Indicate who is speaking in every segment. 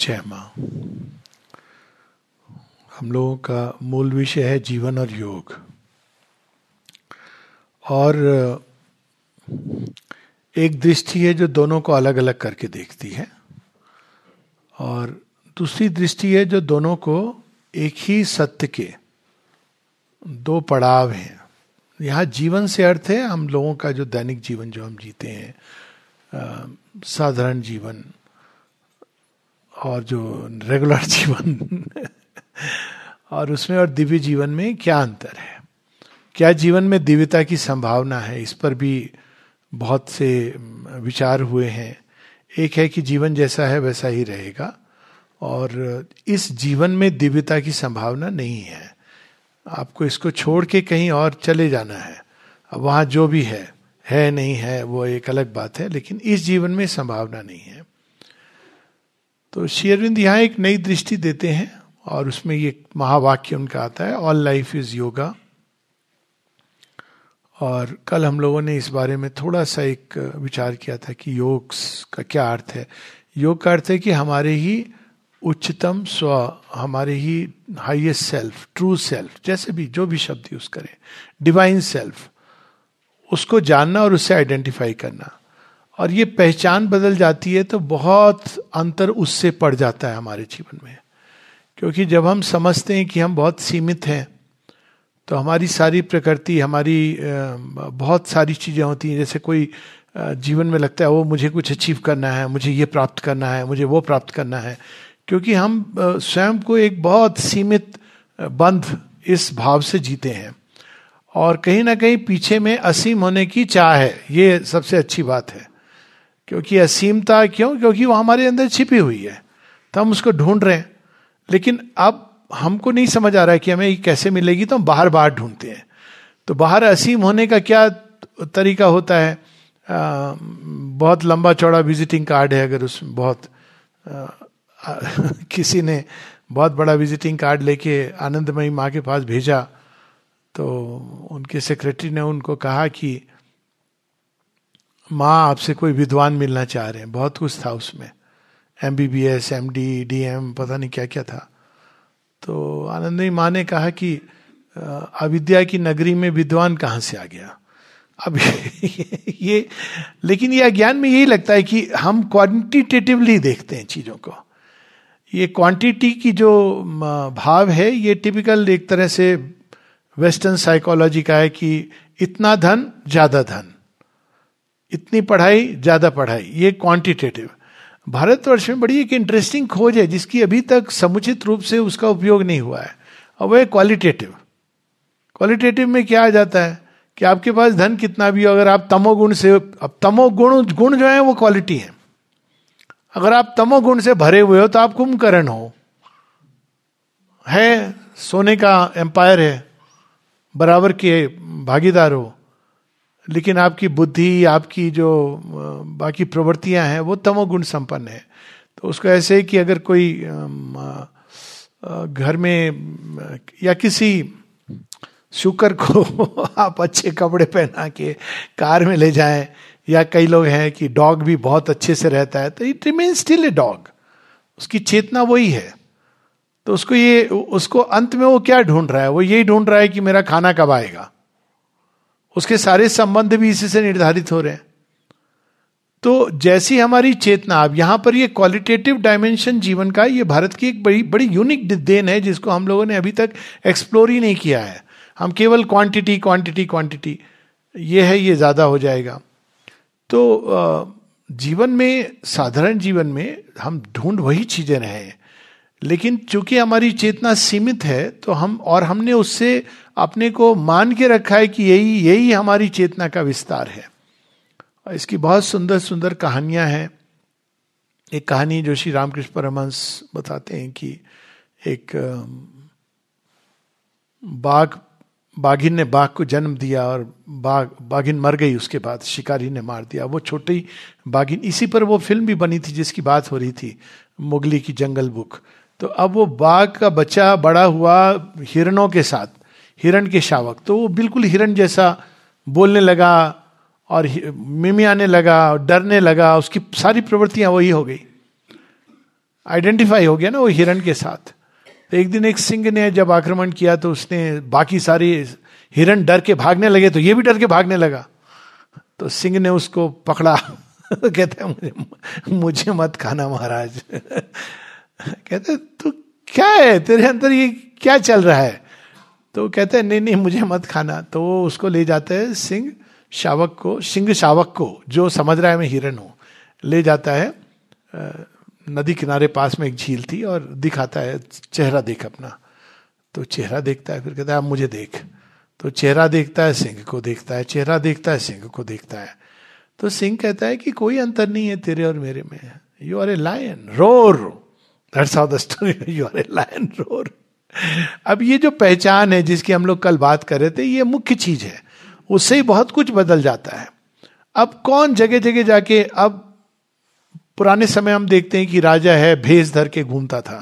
Speaker 1: जय मां। हम लोगों का मूल विषय है जीवन और योग। और एक दृष्टि है जो दोनों को अलग अलग करके देखती है, और दूसरी दृष्टि है जो दोनों को एक ही सत्य के दो पड़ाव हैं। यहाँ जीवन से अर्थ है हम लोगों का जो दैनिक जीवन जो हम जीते हैं, साधारण जीवन और जो रेगुलर जीवन और उसमें और दिव्य जीवन में क्या अंतर है, क्या जीवन में दिव्यता की संभावना है। इस पर भी बहुत से विचार हुए हैं। एक है कि जीवन जैसा है वैसा ही रहेगा, और इस जीवन में दिव्यता की संभावना नहीं है। आपको इसको छोड़ के कहीं और चले जाना है। अब वहाँ जो भी है नहीं है वो एक अलग बात है, लेकिन इस जीवन में संभावना नहीं है। तो श्री अरविंद यहाँ एक नई दृष्टि देते हैं, और उसमें ये महावाक्य उनका आता है, ऑल लाइफ इज योगा। और कल हम लोगों ने इस बारे में थोड़ा सा एक विचार किया था कि योग का क्या अर्थ है। योग का अर्थ है कि हमारे ही उच्चतम स्व, हमारे ही हाईएस्ट सेल्फ, ट्रू सेल्फ, जैसे भी जो भी शब्द यूज करें, डिवाइन सेल्फ, उसको जानना और उससे आइडेंटिफाई करना। और ये पहचान बदल जाती है तो बहुत अंतर उससे पड़ जाता है हमारे जीवन में। क्योंकि जब हम समझते हैं कि हम बहुत सीमित हैं, तो हमारी सारी प्रकृति, हमारी बहुत सारी चीज़ें होती हैं। जैसे कोई जीवन में लगता है वो मुझे कुछ अचीव करना है, मुझे ये प्राप्त करना है, मुझे वो प्राप्त करना है, क्योंकि हम स्वयं को एक बहुत सीमित बंध इस भाव से जीते हैं। और कहीं ना कहीं पीछे में असीम होने की चाह है। ये सबसे अच्छी बात है, क्योंकि असीमता क्यों? क्योंकि वो हमारे अंदर छिपी हुई है, तो हम उसको ढूंढ रहे हैं। लेकिन अब हमको नहीं समझ आ रहा है कि हमें ये कैसे मिलेगी, तो हम बाहर बाहर ढूंढते हैं। तो बाहर असीम होने का क्या तरीका होता है? बहुत लंबा चौड़ा विजिटिंग कार्ड है। अगर उसमें बहुत किसी ने बहुत बड़ा विजिटिंग कार्ड लेके आनंदमयी माँ के पास भेजा, तो उनके सेक्रेटरी ने उनको कहा कि माँ आपसे कोई विद्वान मिलना चाह रहे हैं। बहुत कुछ था उसमें, MBBS, MD, DM, पता नहीं क्या क्या था। तो आनंदमयी माँ ने कहा कि अविद्या की नगरी में विद्वान कहाँ से आ गया। अब ये लेकिन ये अज्ञान में यही लगता है कि हम क्वांटिटेटिवली देखते हैं चीज़ों को। ये क्वांटिटी की जो भाव है, ये टिपिकल एक तरह से वेस्टर्न साइकोलॉजी का है कि इतना धन ज्यादा धन, इतनी पढ़ाई ज्यादा पढ़ाई, ये क्वांटिटेटिव। भारतवर्ष में बड़ी एक इंटरेस्टिंग खोज है जिसकी अभी तक समुचित रूप से उसका उपयोग नहीं हुआ है, और वह है क्वालिटेटिव। क्वालिटेटिव में क्या आ जाता है कि आपके पास धन कितना भी हो, अगर आप तमोगुण से, अब तमोगुण जो है वो क्वालिटी है। अगर आप तमोगुण से भरे हुए हो तो आप कुंभकर्ण हो, है सोने का एम्पायर है, बराबर के भागीदार हो, लेकिन आपकी बुद्धि, आपकी जो बाकी प्रवृत्तियां हैं वो तमोगुण संपन्न है। तो उसको ऐसे ही कि अगर कोई घर में या किसी शुकर को आप अच्छे कपड़े पहना के कार में ले जाएं, या कई लोग हैं कि डॉग भी बहुत अच्छे से रहता है, तो it remain still a dog, उसकी चेतना वही है। तो उसको अंत में वो क्या ढूंढ रहा है? वो यही ढूंढ रहा है कि मेरा खाना कब आएगा। उसके सारे संबंध भी इसी से निर्धारित हो रहे हैं। तो जैसी हमारी चेतना, अब यहां पर ये क्वालिटेटिव डायमेंशन जीवन का, ये भारत की एक बड़ी बड़ी यूनिक देन है जिसको हम लोगों ने अभी तक एक्सप्लोर ही नहीं किया है। हम केवल क्वांटिटी क्वांटिटी क्वांटिटी, ये है, ये ज्यादा हो जाएगा। तो जीवन में, साधारण जीवन में हम ढूंढ वही चीजें रहे हैं, लेकिन चूंकि हमारी चेतना सीमित है तो हमने उससे अपने को मान के रखा है कि यही हमारी चेतना का विस्तार है। और इसकी बहुत सुंदर सुंदर कहानियां हैं। एक कहानी जो श्री रामकृष्ण परमहंस बताते हैं कि एक बाघिन ने बाघ को जन्म दिया, और बाघिन मर गई। उसके बाद शिकारी ने मार दिया वो छोटी बाघिन। इसी पर वो फिल्म भी बनी थी जिसकी बात हो रही थी, मोगली की जंगल बुक। तो अब वो बाघ का बच्चा बड़ा हुआ हिरणों के साथ, हिरण के शावक, तो वो बिल्कुल हिरण जैसा बोलने लगा और मिमियाने लगा और डरने लगा। उसकी सारी प्रवृत्तियां वही हो गई। आइडेंटिफाई हो गया ना वो हिरण के साथ। तो एक दिन एक सिंह ने जब आक्रमण किया तो उसने बाकी सारे हिरण डर के भागने लगे तो ये भी डर के भागने लगा। तो सिंह ने उसको पकड़ा कहते हैं मुझे मत खाना महाराज। कहते तू क्या है, तेरे अंदर ये क्या चल रहा है? तो कहते हैं नहीं नहीं मुझे मत खाना। तो वो उसको ले जाते हैं सिंह शावक को जो समझ रहा है मैं हिरण हूं, ले जाता है नदी किनारे पास में एक झील थी और दिखाता है चेहरा देख अपना। तो चेहरा देखता है, फिर कहता है अब मुझे देख। तो चेहरा देखता है, सिंह को देखता है, चेहरा देखता है, सिंह को देखता है। तो सिंह कहता है कि कोई अंतर नहीं है तेरे और मेरे में, you are a lion roar, that's how the story, you are a lion roar. अब ये जो पहचान है जिसकी हम लोग कल बात कर रहे थे, ये मुख्य चीज है, उससे ही बहुत कुछ बदल जाता है। अब कौन जगह जगह जाके, अब पुराने समय हम देखते हैं कि राजा है भेष धर के घूमता था,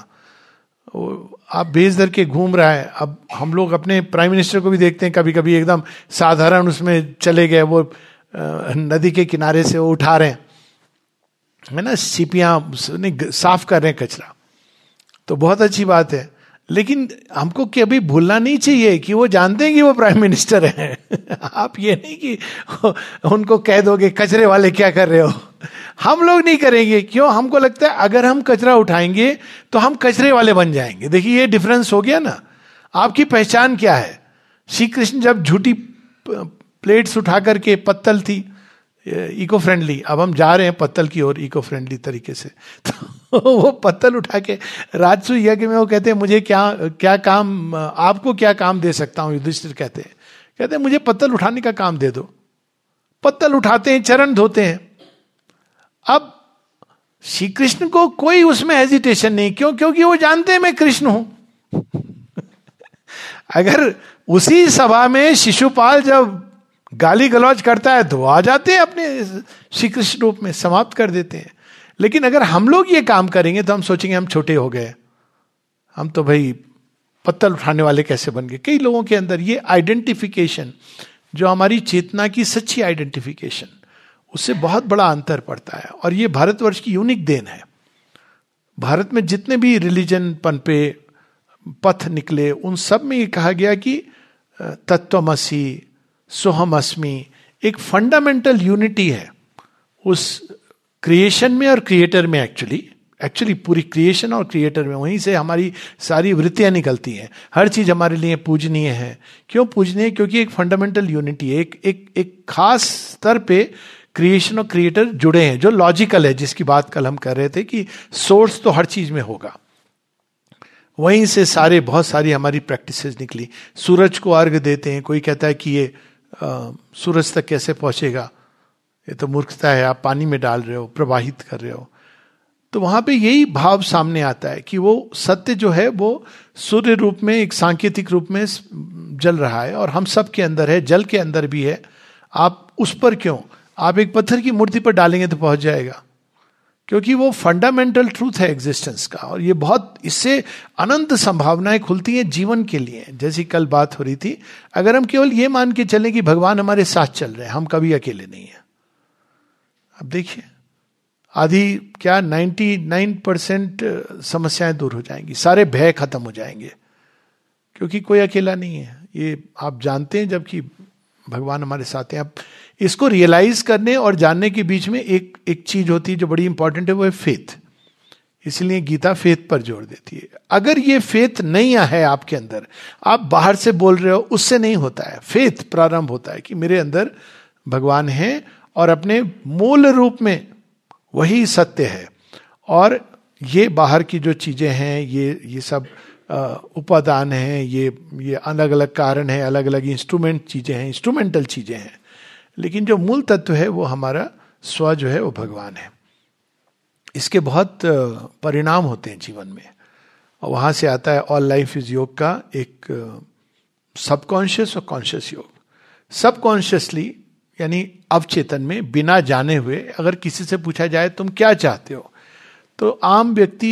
Speaker 1: आप भेष धर के घूम रहा है। अब हम लोग अपने प्राइम मिनिस्टर को भी देखते हैं कभी कभी एकदम साधारण उसमें चले गए, वो नदी के किनारे से वो उठा रहे हैं, है ना, सीपियां साफ कर रहे हैं कचरा, तो बहुत अच्छी बात है। लेकिन हमको कभी भूलना नहीं चाहिए कि वो जानते हैं कि वो प्राइम मिनिस्टर हैं। आप ये नहीं कि उनको कह दोगे कचरे वाले क्या कर रहे हो, हम लोग नहीं करेंगे। क्यों? हमको लगता है अगर हम कचरा उठाएंगे तो हम कचरे वाले बन जाएंगे। देखिए ये डिफरेंस हो गया ना। आपकी पहचान क्या है? श्री कृष्ण जब झूठी प्लेट्स उठा करके, पत्तल थी इको फ्रेंडली, अब हम जा रहे हैं पत्तल की ओर इको फ्रेंडली तरीके से, तो वो पत्तल उठा के राजसू यज्ञ में वो कहते हैं मुझे क्या काम, आपको क्या काम दे सकता हूं, युधिष्ठिर कहते हैं मुझे पत्तल उठाने का काम दे दो। पत्तल उठाते हैं, चरण धोते हैं। अब श्री कृष्ण को कोई उसमें हेजिटेशन नहीं, क्यों? क्योंकि वो जानते हैं मैं कृष्ण हूं। अगर उसी सभा में शिशुपाल जब गाली गलौज करता है तो आ जाते हैं अपने श्री कृष्ण रूप में, समाप्त कर देते हैं। लेकिन अगर हम लोग ये काम करेंगे तो हम सोचेंगे हम छोटे हो गए, हम तो भाई पत्तल उठाने वाले कैसे बन गए। कई लोगों के अंदर ये आइडेंटिफिकेशन, जो हमारी चेतना की सच्ची आइडेंटिफिकेशन, उससे बहुत बड़ा अंतर पड़ता है। और ये भारतवर्ष की यूनिक देन है। भारत में जितने भी रिलीजन पनपे, पथ निकले, उन सब में ये कहा गया कि तत्वमसि, सोहम अस्मि, एक फंडामेंटल यूनिटी है उस क्रिएशन में और क्रिएटर में। एक्चुअली पूरी क्रिएशन और क्रिएटर में, वहीं से हमारी सारी वृत्तियां निकलती हैं। हर चीज हमारे लिए पूजनीय है। क्यों पूजनीय? क्योंकि एक फंडामेंटल यूनिटी है, एक खास स्तर पे क्रिएशन और क्रिएटर जुड़े हैं, जो लॉजिकल है, जिसकी बात कल हम कर रहे थे कि सोर्स तो हर चीज में होगा। वहीं से बहुत सारी हमारी प्रैक्टिसेस निकली। सूरज को अर्घ देते हैं, कोई कहता है कि ये सूरज तक कैसे पहुंचेगा, ये तो मूर्खता है, आप पानी में डाल रहे हो, प्रवाहित कर रहे हो। तो वहां पे यही भाव सामने आता है कि वो सत्य जो है वो सूर्य रूप में, एक सांकेतिक रूप में जल रहा है और हम सब के अंदर है, जल के अंदर भी है। आप उस पर क्यों? आप एक पत्थर की मूर्ति पर डालेंगे तो पहुंच जाएगा, क्योंकि वो फंडामेंटल ट्रूथ है एग्जिस्टेंस का। और ये बहुत, इससे अनंत संभावनाएं खुलती हैं जीवन के लिए। जैसी कल बात हो रही थी, अगर हम केवल ये मान के चलें कि भगवान हमारे साथ चल रहे हैं, हम कभी अकेले नहीं हैं। अब देखिए, आधी क्या 99% समस्याएं दूर हो जाएंगी, सारे भय खत्म हो जाएंगे, क्योंकि कोई अकेला नहीं है। ये आप जानते हैं, जबकि भगवान हमारे साथ हैं। अब इसको रियलाइज करने और जानने के बीच में एक चीज होती है जो बड़ी इंपॉर्टेंट है, वो है फेथ। इसलिए गीता फेथ पर जोर देती है। अगर ये फेथ नहीं है आपके अंदर, आप बाहर से बोल रहे हो, उससे नहीं होता है। फेथ प्रारंभ होता है कि मेरे अंदर भगवान है और अपने मूल रूप में वही सत्य है, और ये बाहर की जो चीजें हैं, ये सब उपादान हैं, ये अलग अलग कारण है, अलग अलग इंस्ट्रूमेंट चीजें हैं, इंस्ट्रूमेंटल चीजें हैं। लेकिन जो मूल तत्व है वो हमारा स्व जो है वो भगवान है। इसके बहुत परिणाम होते हैं जीवन में, और वहां से आता है ऑल लाइफ इज योग का एक सबकॉन्शियस और कॉन्शियस योग। सबकॉन्शियसली यानी अवचेतन में, बिना जाने हुए, अगर किसी से पूछा जाए तुम क्या चाहते हो, तो आम व्यक्ति,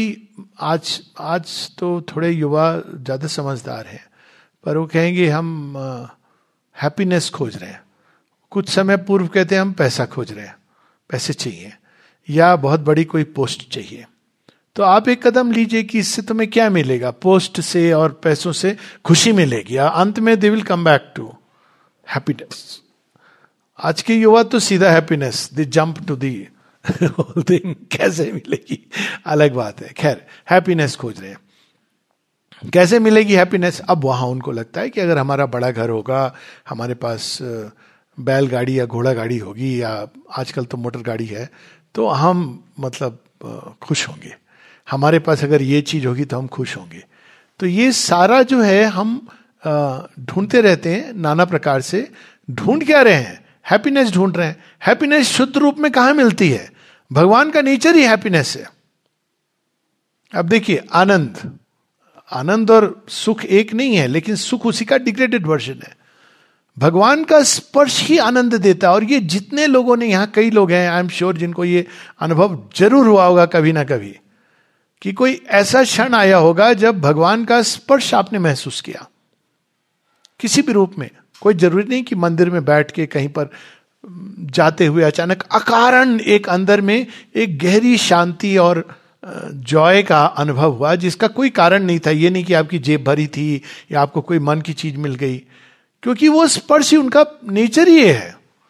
Speaker 1: आज तो थोड़े युवा ज्यादा समझदार हैं, पर वो कहेंगे हम हैप्पीनेस खोज रहे हैं। कुछ समय पूर्व कहते हैं हम पैसा खोज रहे हैं, पैसे चाहिए, या बहुत बड़ी कोई पोस्ट चाहिए। तो आप एक कदम लीजिए कि इससे तुम्हें क्या मिलेगा, पोस्ट से और पैसों से खुशी मिलेगी, अंत में they will come back to happiness. आज के युवा तो सीधा happiness, they jump to the whole thing, कैसे मिलेगी अलग बात है। खैर, हैप्पीनेस खोज रहे हैं, कैसे मिलेगी हैप्पीनेस। अब वहां उनको लगता है कि अगर हमारा बड़ा घर होगा, हमारे पास बैलगाड़ी या घोड़ा गाड़ी होगी, या आजकल तो मोटर गाड़ी है, तो हम मतलब खुश होंगे। हमारे पास अगर ये चीज होगी तो हम खुश होंगे। तो ये सारा जो है हम ढूंढते रहते हैं नाना प्रकार से। ढूंढ क्या रहे हैं? हैप्पीनेस ढूंढ रहे हैं। हैप्पीनेस शुद्ध रूप में कहां मिलती है? भगवान का नेचर ही हैप्पीनेस है। अब देखिए, आनंद और सुख एक नहीं है, लेकिन सुख उसी का डिग्रेडेड वर्जन है। भगवान का स्पर्श ही आनंद देता है। और ये जितने लोगों ने, यहां कई लोग हैं आई एम श्योर जिनको ये अनुभव जरूर हुआ होगा कभी ना कभी, कि कोई ऐसा क्षण आया होगा जब भगवान का स्पर्श आपने महसूस किया किसी भी रूप में। कोई जरूरी नहीं कि मंदिर में बैठ के कहीं पर जाते हुए अचानक अकारण एक अंदर में एक गहरी शांति और जॉय का अनुभव हुआ जिसका कोई कारण नहीं था। ये नहीं कि आपकी जेब भरी थी या आपको कोई मन की चीज मिल गई, क्योंकि वो स्पर्श ही उनका नेचर ही है।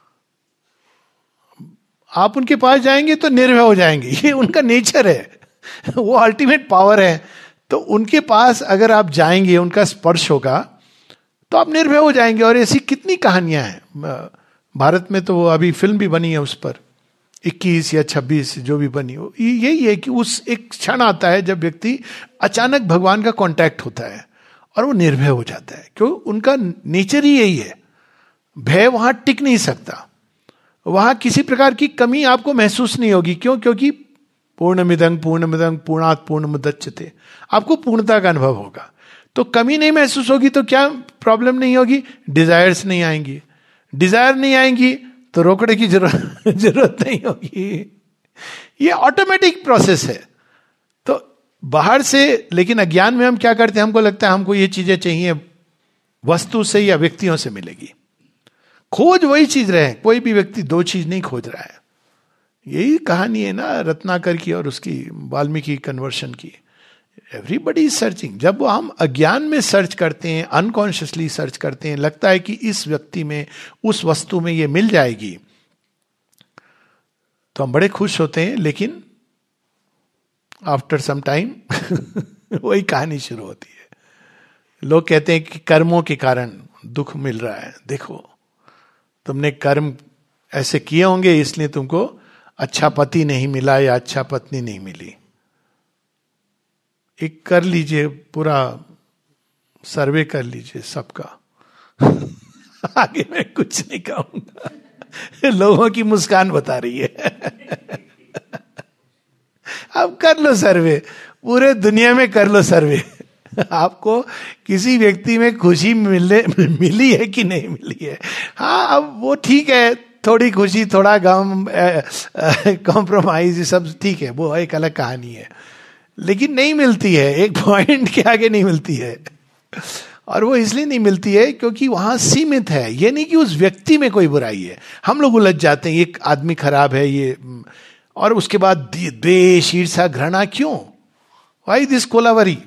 Speaker 1: आप उनके पास जाएंगे तो निर्भय हो जाएंगे, ये उनका नेचर है, वो अल्टीमेट पावर है। तो उनके पास अगर आप जाएंगे, उनका स्पर्श होगा तो आप निर्भय हो जाएंगे। और ऐसी कितनी कहानियां हैं। भारत में तो अभी फिल्म भी बनी है उस पर, 21 या 26 जो भी बनी हो। यही है कि उस एक क्षण आता है जब व्यक्ति अचानक भगवान का कांटेक्ट होता है और वो निर्भय हो जाता है, क्यों? उनका नेचर ही यही है। भय वहां टिक नहीं सकता, वहां किसी प्रकार की कमी आपको महसूस नहीं होगी। क्यों? क्योंकि पूर्णमिदं पूर्णात् पूर्णमुदच्यते, आपको पूर्णता का अनुभव होगा। तो कमी नहीं महसूस होगी तो क्या प्रॉब्लम नहीं होगी? डिजायर्स नहीं आएंगी। डिजायर नहीं आएंगी तो रोकने की जरूरत नहीं होगी। ये ऑटोमेटिक प्रोसेस है। तो बाहर से, लेकिन अज्ञान में हम क्या करते हैं? हमको लगता है हमको ये चीजें चाहिए, वस्तु से या व्यक्तियों से मिलेगी। खोज वही चीज रहे, कोई भी व्यक्ति दो चीज नहीं खोज रहा है। यही कहानी है ना रत्नाकर की और उसकी वाल्मीकि कन्वर्शन की। Everybody is searching. जब हम अज्ञान में सर्च करते हैं, अनकॉन्शियसली सर्च करते हैं, लगता है कि इस व्यक्ति में, उस वस्तु में ये मिल जाएगी, तो हम बड़े खुश होते हैं। लेकिन आफ्टर सम टाइम वही कहानी शुरू होती है। लोग कहते हैं कि कर्मों के कारण दुख मिल रहा है। देखो, तुमने कर्म ऐसे किए होंगे इसलिए तुमको अच्छा पति नहीं मिला या अच्छा पत्नी नहीं मिली। एक कर लीजिए, पूरा सर्वे कर लीजिए सबका। आगे मैं कुछ नहीं कहूंगा, लोगों की मुस्कान बता रही है। अब कर लो सर्वे, पूरे दुनिया में कर लो सर्वे। आपको किसी व्यक्ति में खुशी मिली है कि नहीं मिली है? हाँ, अब वो ठीक है, थोड़ी खुशी थोड़ा गम, कॉम्प्रोमाइज, सब ठीक है, वो एक अलग कहानी है। लेकिन नहीं मिलती है, एक पॉइंट के आगे नहीं मिलती है। और वो इसलिए नहीं मिलती है क्योंकि वहां सीमित है। ये नहीं कि उस व्यक्ति में कोई बुराई है। हम लोग उलझ जाते हैं, एक आदमी खराब है ये, और उसके बाद द्वेष, ईर्ष्या, घृणा। क्यों? Why this Kolaveri?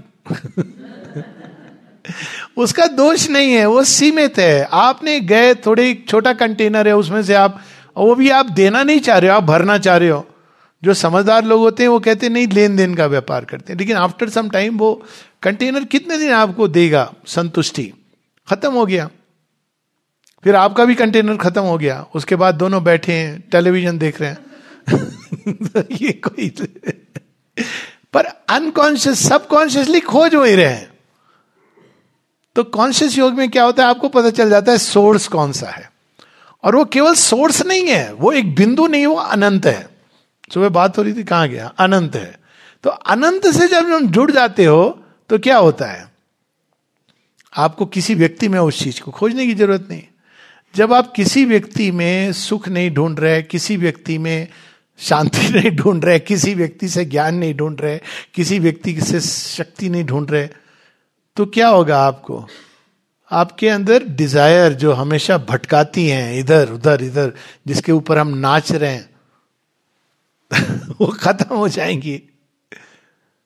Speaker 1: उसका दोष नहीं है, वो सीमित है। आपने गए, थोड़े छोटा कंटेनर है, उसमें से आप, वो भी आप देना नहीं चाह रहे हो, आप भरना चाह रहे हो। जो समझदार लोग होते हैं वो कहते हैं नहीं, लेन देन का व्यापार करते हैं। लेकिन आफ्टर सम टाइम वो कंटेनर कितने दिन आपको देगा संतुष्टि? खत्म हो गया। फिर आपका भी कंटेनर खत्म हो गया। उसके बाद दोनों बैठे हैं, टेलीविजन देख रहे हैं। ये कोई पर अनकॉन्शियस, सबकॉन्शियसली खोज वही रहे हैं। तो कॉन्शियस योग में क्या होता है? आपको पता चल जाता है सोर्स कौन सा है। और वो केवल सोर्स नहीं है, वो एक बिंदु नहीं, वो अनंत है। सुबह बात हो रही थी, कहां गया? अनंत है। तो अनंत से जब हम जुड़ जाते हो तो क्या होता है? आपको किसी व्यक्ति में उस चीज को खोजने की जरूरत नहीं। जब आप किसी व्यक्ति में सुख नहीं ढूंढ रहे, किसी व्यक्ति में शांति नहीं ढूंढ रहे, किसी व्यक्ति से ज्ञान नहीं ढूंढ रहे, किसी व्यक्ति से शक्ति नहीं ढूंढ रहे, तो क्या होगा? आपको, आपके अंदर डिजायर जो हमेशा भटकाती हैं इधर उधर इधर, जिसके ऊपर हम नाच रहे हैं, वो खत्म हो जाएंगी।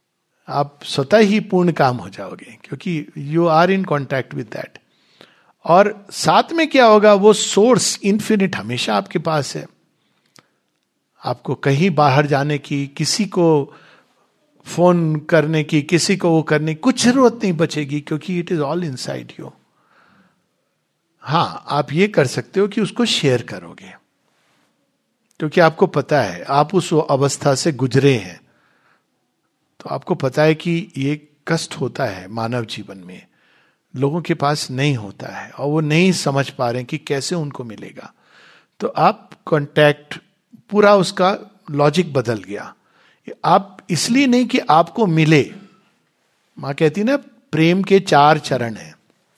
Speaker 1: आप स्वतः ही पूर्ण काम हो जाओगे, क्योंकि you are in contact with that. और साथ में क्या होगा, वो सोर्स इन्फिनिट हमेशा आपके पास है। आपको कहीं बाहर जाने की, किसी को फोन करने की, किसी को वो करने की कुछ जरूरत नहीं बचेगी, क्योंकि it is all inside you. हाँ, आप ये कर सकते हो कि उसको शेयर करोगे, क्योंकि आपको पता है आप उस अवस्था से गुजरे हैं, तो आपको पता है कि ये कष्ट होता है मानव जीवन में, लोगों के पास नहीं होता है, और वो नहीं समझ पा रहे हैं कि कैसे उनको मिलेगा। तो आप कांटेक्ट, पूरा उसका लॉजिक बदल गया। आप इसलिए नहीं कि आपको मिले, मां कहती ना प्रेम के 4 चरण हैं।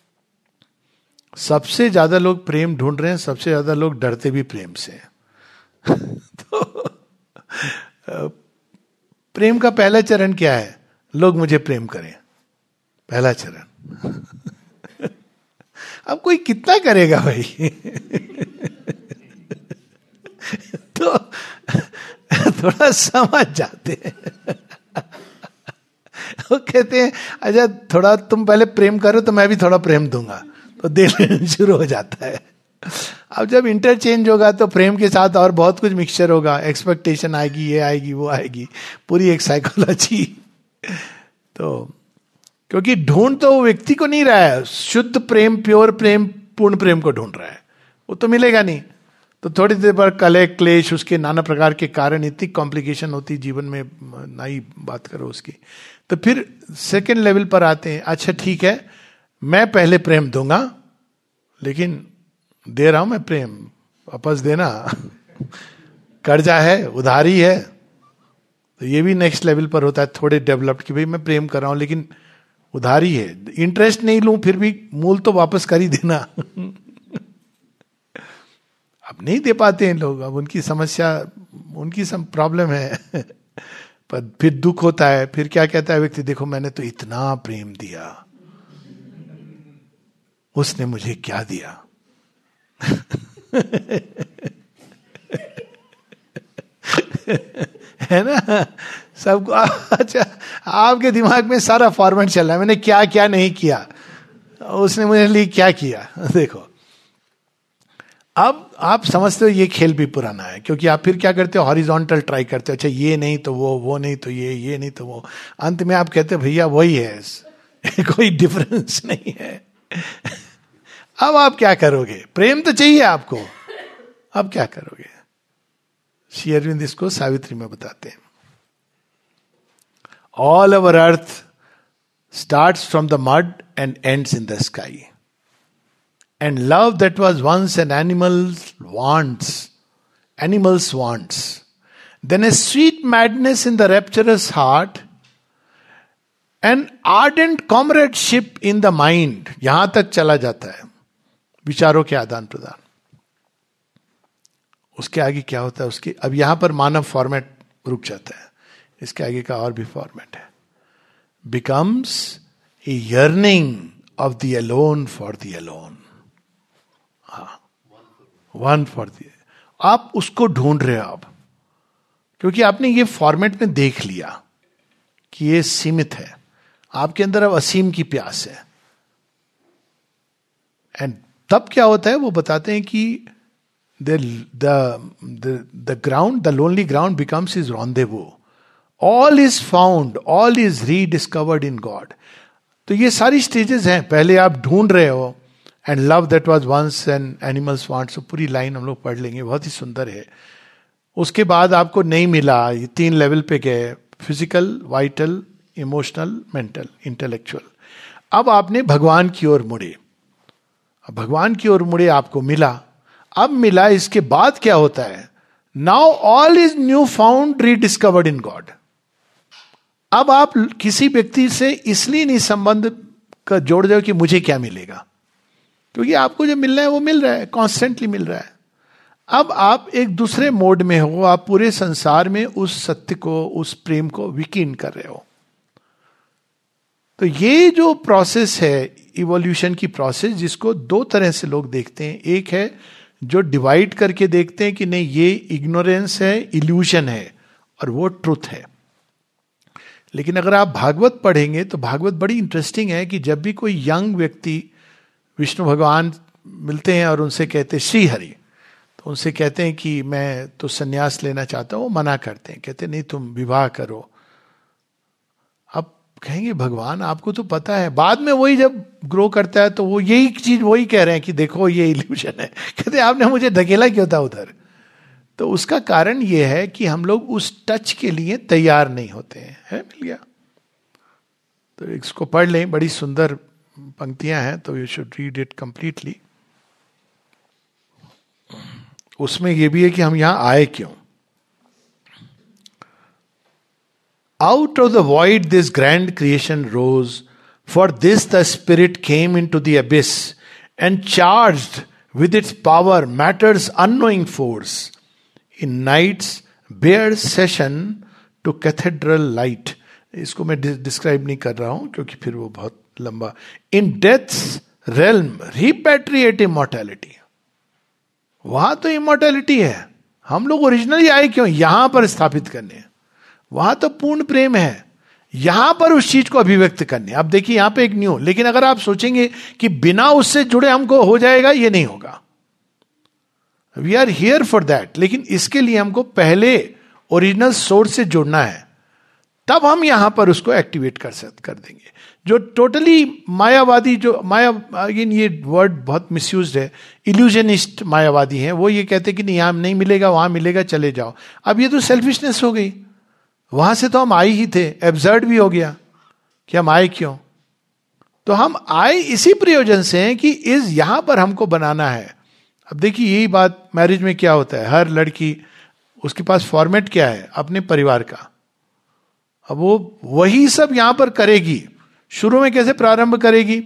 Speaker 1: सबसे ज्यादा लोग प्रेम ढूंढ रहे हैं, सबसे ज्यादा लोग डरते भी प्रेम से तो प्रेम का पहला चरण क्या है, लोग मुझे प्रेम करें, पहला चरण अब कोई कितना करेगा भाई तो थोड़ा समझ जाते हैं वो कहते हैं अच्छा थोड़ा तुम पहले प्रेम करो तो मैं भी थोड़ा प्रेम दूंगा, तो देना शुरू हो जाता है। अब जब इंटरचेंज होगा तो प्रेम के साथ और बहुत कुछ मिक्सचर होगा, एक्सपेक्टेशन आएगी, ये आएगी, वो आएगी, पूरी एक साइकोलॉजी। तो क्योंकि ढूंढ तो वो व्यक्ति को नहीं रहा है, शुद्ध प्रेम, प्योर प्रेम, पूर्ण प्रेम को ढूंढ रहा है, वो तो मिलेगा नहीं। तो थोड़ी देर पर कलह क्लेश, उसके नाना प्रकार के कारण, इतनी कॉम्प्लिकेशन होती जीवन में, ना ही बात करो उसकी। तो फिर सेकेंड लेवल पर आते हैं, अच्छा ठीक है मैं पहले प्रेम दूंगा, लेकिन दे रहा हूं मैं प्रेम, वापस देना कर्जा है, उधारी है। तो ये भी नेक्स्ट लेवल पर होता है, थोड़े डेवलप्ड, कि भाई मैं प्रेम कर रहा हूं लेकिन उधारी है, इंटरेस्ट नहीं लूं फिर भी मूल तो वापस कर ही देना अब नहीं दे पाते हैं लोग, अब उनकी समस्या, उनकी सब प्रॉब्लम है पर फिर दुख होता है, फिर क्या कहता है व्यक्ति, देखो मैंने तो इतना प्रेम दिया, उसने मुझे क्या दिया है ना सबको। अच्छा, आपके दिमाग में सारा फॉर्मेट चल रहा है, मैंने क्या क्या नहीं किया, उसने मुझे लिए क्या किया। देखो अब आप समझते हो ये खेल भी पुराना है, क्योंकि आप फिर क्या करते हो, हॉरिजॉन्टल ट्राई करते हो, अच्छा ये नहीं तो वो नहीं तो ये नहीं तो वो, अंत में आप कहते हो भैया वही है कोई डिफरेंस नहीं है। अब आप क्या करोगे, प्रेम तो चाहिए आपको, अब क्या करोगे। श्री अरविंद इसको सावित्री में बताते हैं, all our earth starts from the mud and ends in the sky, and love that was once an animal's wants, then a sweet madness in the rapturous heart, an ardent comradeship in the mind, यहां तक चला जाता है विचारों के आदान प्रदान। उसके आगे क्या होता है, उसके अब यहां पर मानव फॉर्मेट रुक जाता है, इसके आगे का और भी फॉर्मेट है, becomes a yearning of the alone for the alone, one for the, आप उसको ढूंढ रहे हो आप, क्योंकि आपने ये फॉर्मेट में देख लिया कि ये सीमित है, आपके अंदर अब असीम की प्यास है। एंड तब क्या होता है वो बताते हैं कि the ground, the lonely ground becomes his rendezvous, all is found, all is rediscovered in God. तो ये सारी स्टेजेस हैं, पहले आप ढूंढ रहे हो, and love that was once an animal's wants, पूरी लाइन हम लोग पढ़ लेंगे, बहुत ही सुंदर है। उसके बाद आपको नहीं मिला, ये 3 लेवल पे गए, physical, vital, emotional, mental, intellectual. अब आपने भगवान की ओर मुड़े, अब भगवान की ओर मुड़े, आपको मिला, अब मिला, इसके बाद क्या होता है, now all is new found rediscovered in God. अब आप किसी व्यक्ति से इसलिए नहीं संबंध का जोड़ जाओ कि मुझे क्या मिलेगा, क्योंकि आपको जो मिल रहा है वो मिल रहा है, कॉन्स्टेंटली मिल रहा है। अब आप एक दूसरे मोड में हो, आप पूरे संसार में उस सत्य को, उस प्रेम को विकीर्ण कर रहे हो। तो ये जो प्रोसेस है, इवोल्यूशन की प्रोसेस, जिसको 2 तरह से लोग देखते हैं। एक है जो डिवाइड करके देखते हैं कि नहीं ये इग्नोरेंस है, इल्यूशन है, और वो ट्रुथ है। लेकिन अगर आप भागवत पढ़ेंगे तो भागवत बड़ी इंटरेस्टिंग है कि जब भी कोई यंग व्यक्ति विष्णु भगवान मिलते हैं और उनसे कहते श्री हरि, तो उनसे कहते हैं कि मैं तो सन्यास लेना चाहता हूँ, वो मना करते हैं, कहते नहीं तुम विवाह करो। अब कहेंगे भगवान आपको तो पता है, बाद में वही जब ग्रो करता है तो वो यही चीज वही कह रहे हैं कि देखो ये इल्यूजन है, कहते आपने मुझे ढकेला क्यों था उधर। तो उसका कारण ये है कि हम लोग उस टच के लिए तैयार नहीं होते हैं। है, मिल गया। तो इसको पढ़ लें, बड़ी सुंदर पंक्तियां हैं, तो you should read it completely. उसमें यह भी है कि हम यहां आए क्यों। Out of the void this grand creation rose, for this the spirit came into the abyss and charged with its power matter's unknowing force in night's bare session to cathedral light. इसको मैं describe नहीं कर रहा हूं क्योंकि फिर वो बहुत लंबा। In death's realm repatriate immortality, वहां तो इमॉर्टैलिटी है, हम लोग ओरिजिनली आए क्यों, यहां पर स्थापित करने। वहां तो पूर्ण प्रेम है, यहां पर उस चीज को अभिव्यक्त करने। अब देखिए यहां पे एक न्यू, लेकिन अगर आप सोचेंगे कि बिना उससे जुड़े हमको हो जाएगा, ये नहीं होगा। We are here for that, लेकिन इसके लिए हमको पहले ओरिजिनल सोर्स से जुड़ना है, तब हम यहां पर उसको एक्टिवेट कर देंगे। जो टोटली मायावादी, जो माया, अगेन ये वर्ड बहुत मिसयूज्ड है, इल्यूजनिस्ट मायावादी हैं, वो ये कहते कि नहीं यहां नहीं मिलेगा वहां मिलेगा चले जाओ। अब ये तो सेल्फिशनेस हो गई, वहां से तो हम आए ही थे, एब्सर्ड भी हो गया कि हम आए क्यों। तो हम आए इसी प्रयोजन से हैं कि इस यहां पर हमको बनाना है। अब देखिए यही बात मैरिज में क्या होता है, हर लड़की उसके पास फॉर्मेट क्या है अपने परिवार का, अब वो वही सब यहां पर करेगी। शुरू में कैसे प्रारंभ करेगी,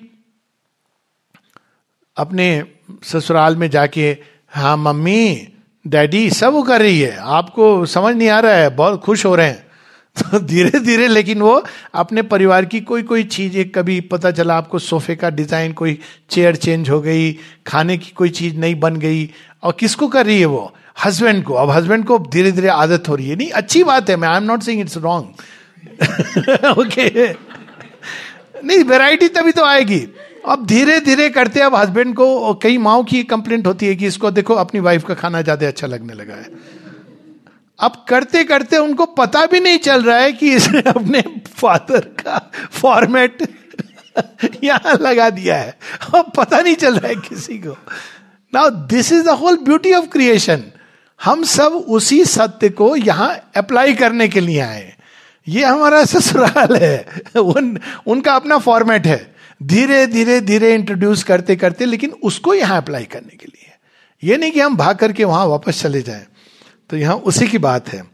Speaker 1: अपने ससुराल में जाके हाँ मम्मी डैडी सब वो कर रही है, आपको समझ नहीं आ रहा है, बहुत खुश हो रहे हैं। तो धीरे धीरे लेकिन वो अपने परिवार की कोई कोई चीज, एक कभी पता चला आपको सोफे का डिजाइन, कोई चेयर चेंज हो गई, खाने की कोई चीज नहीं बन गई, और किसको कर रही है वो, हस्बैंड को। अब हस्बैंड को धीरे धीरे आदत हो रही है, नहीं अच्छी बात है, मैं I am not saying it's wrong okay, नहीं वैरायटी तभी तो आएगी। अब धीरे धीरे करते, अब हस्बैंड को, कई माओ की कंप्लेंट होती है कि इसको देखो अपनी वाइफ का खाना ज्यादा अच्छा लगने लगा है। अब करते करते उनको पता भी नहीं चल रहा है कि इसने अपने फादर का फॉर्मेट यहां लगा दिया है, अब पता नहीं चल रहा है किसी को। Now this is the whole beauty of creation. हम सब उसी सत्य को यहां अप्लाई करने के लिए आए। ये हमारा ससुराल है, उनका अपना फॉर्मेट है, धीरे धीरे धीरे इंट्रोड्यूस करते करते, लेकिन उसको यहां अप्लाई करने के लिए। ये नहीं कि हम भाग करके वहां वापस चले जाएं। तो यहां उसी की बात है।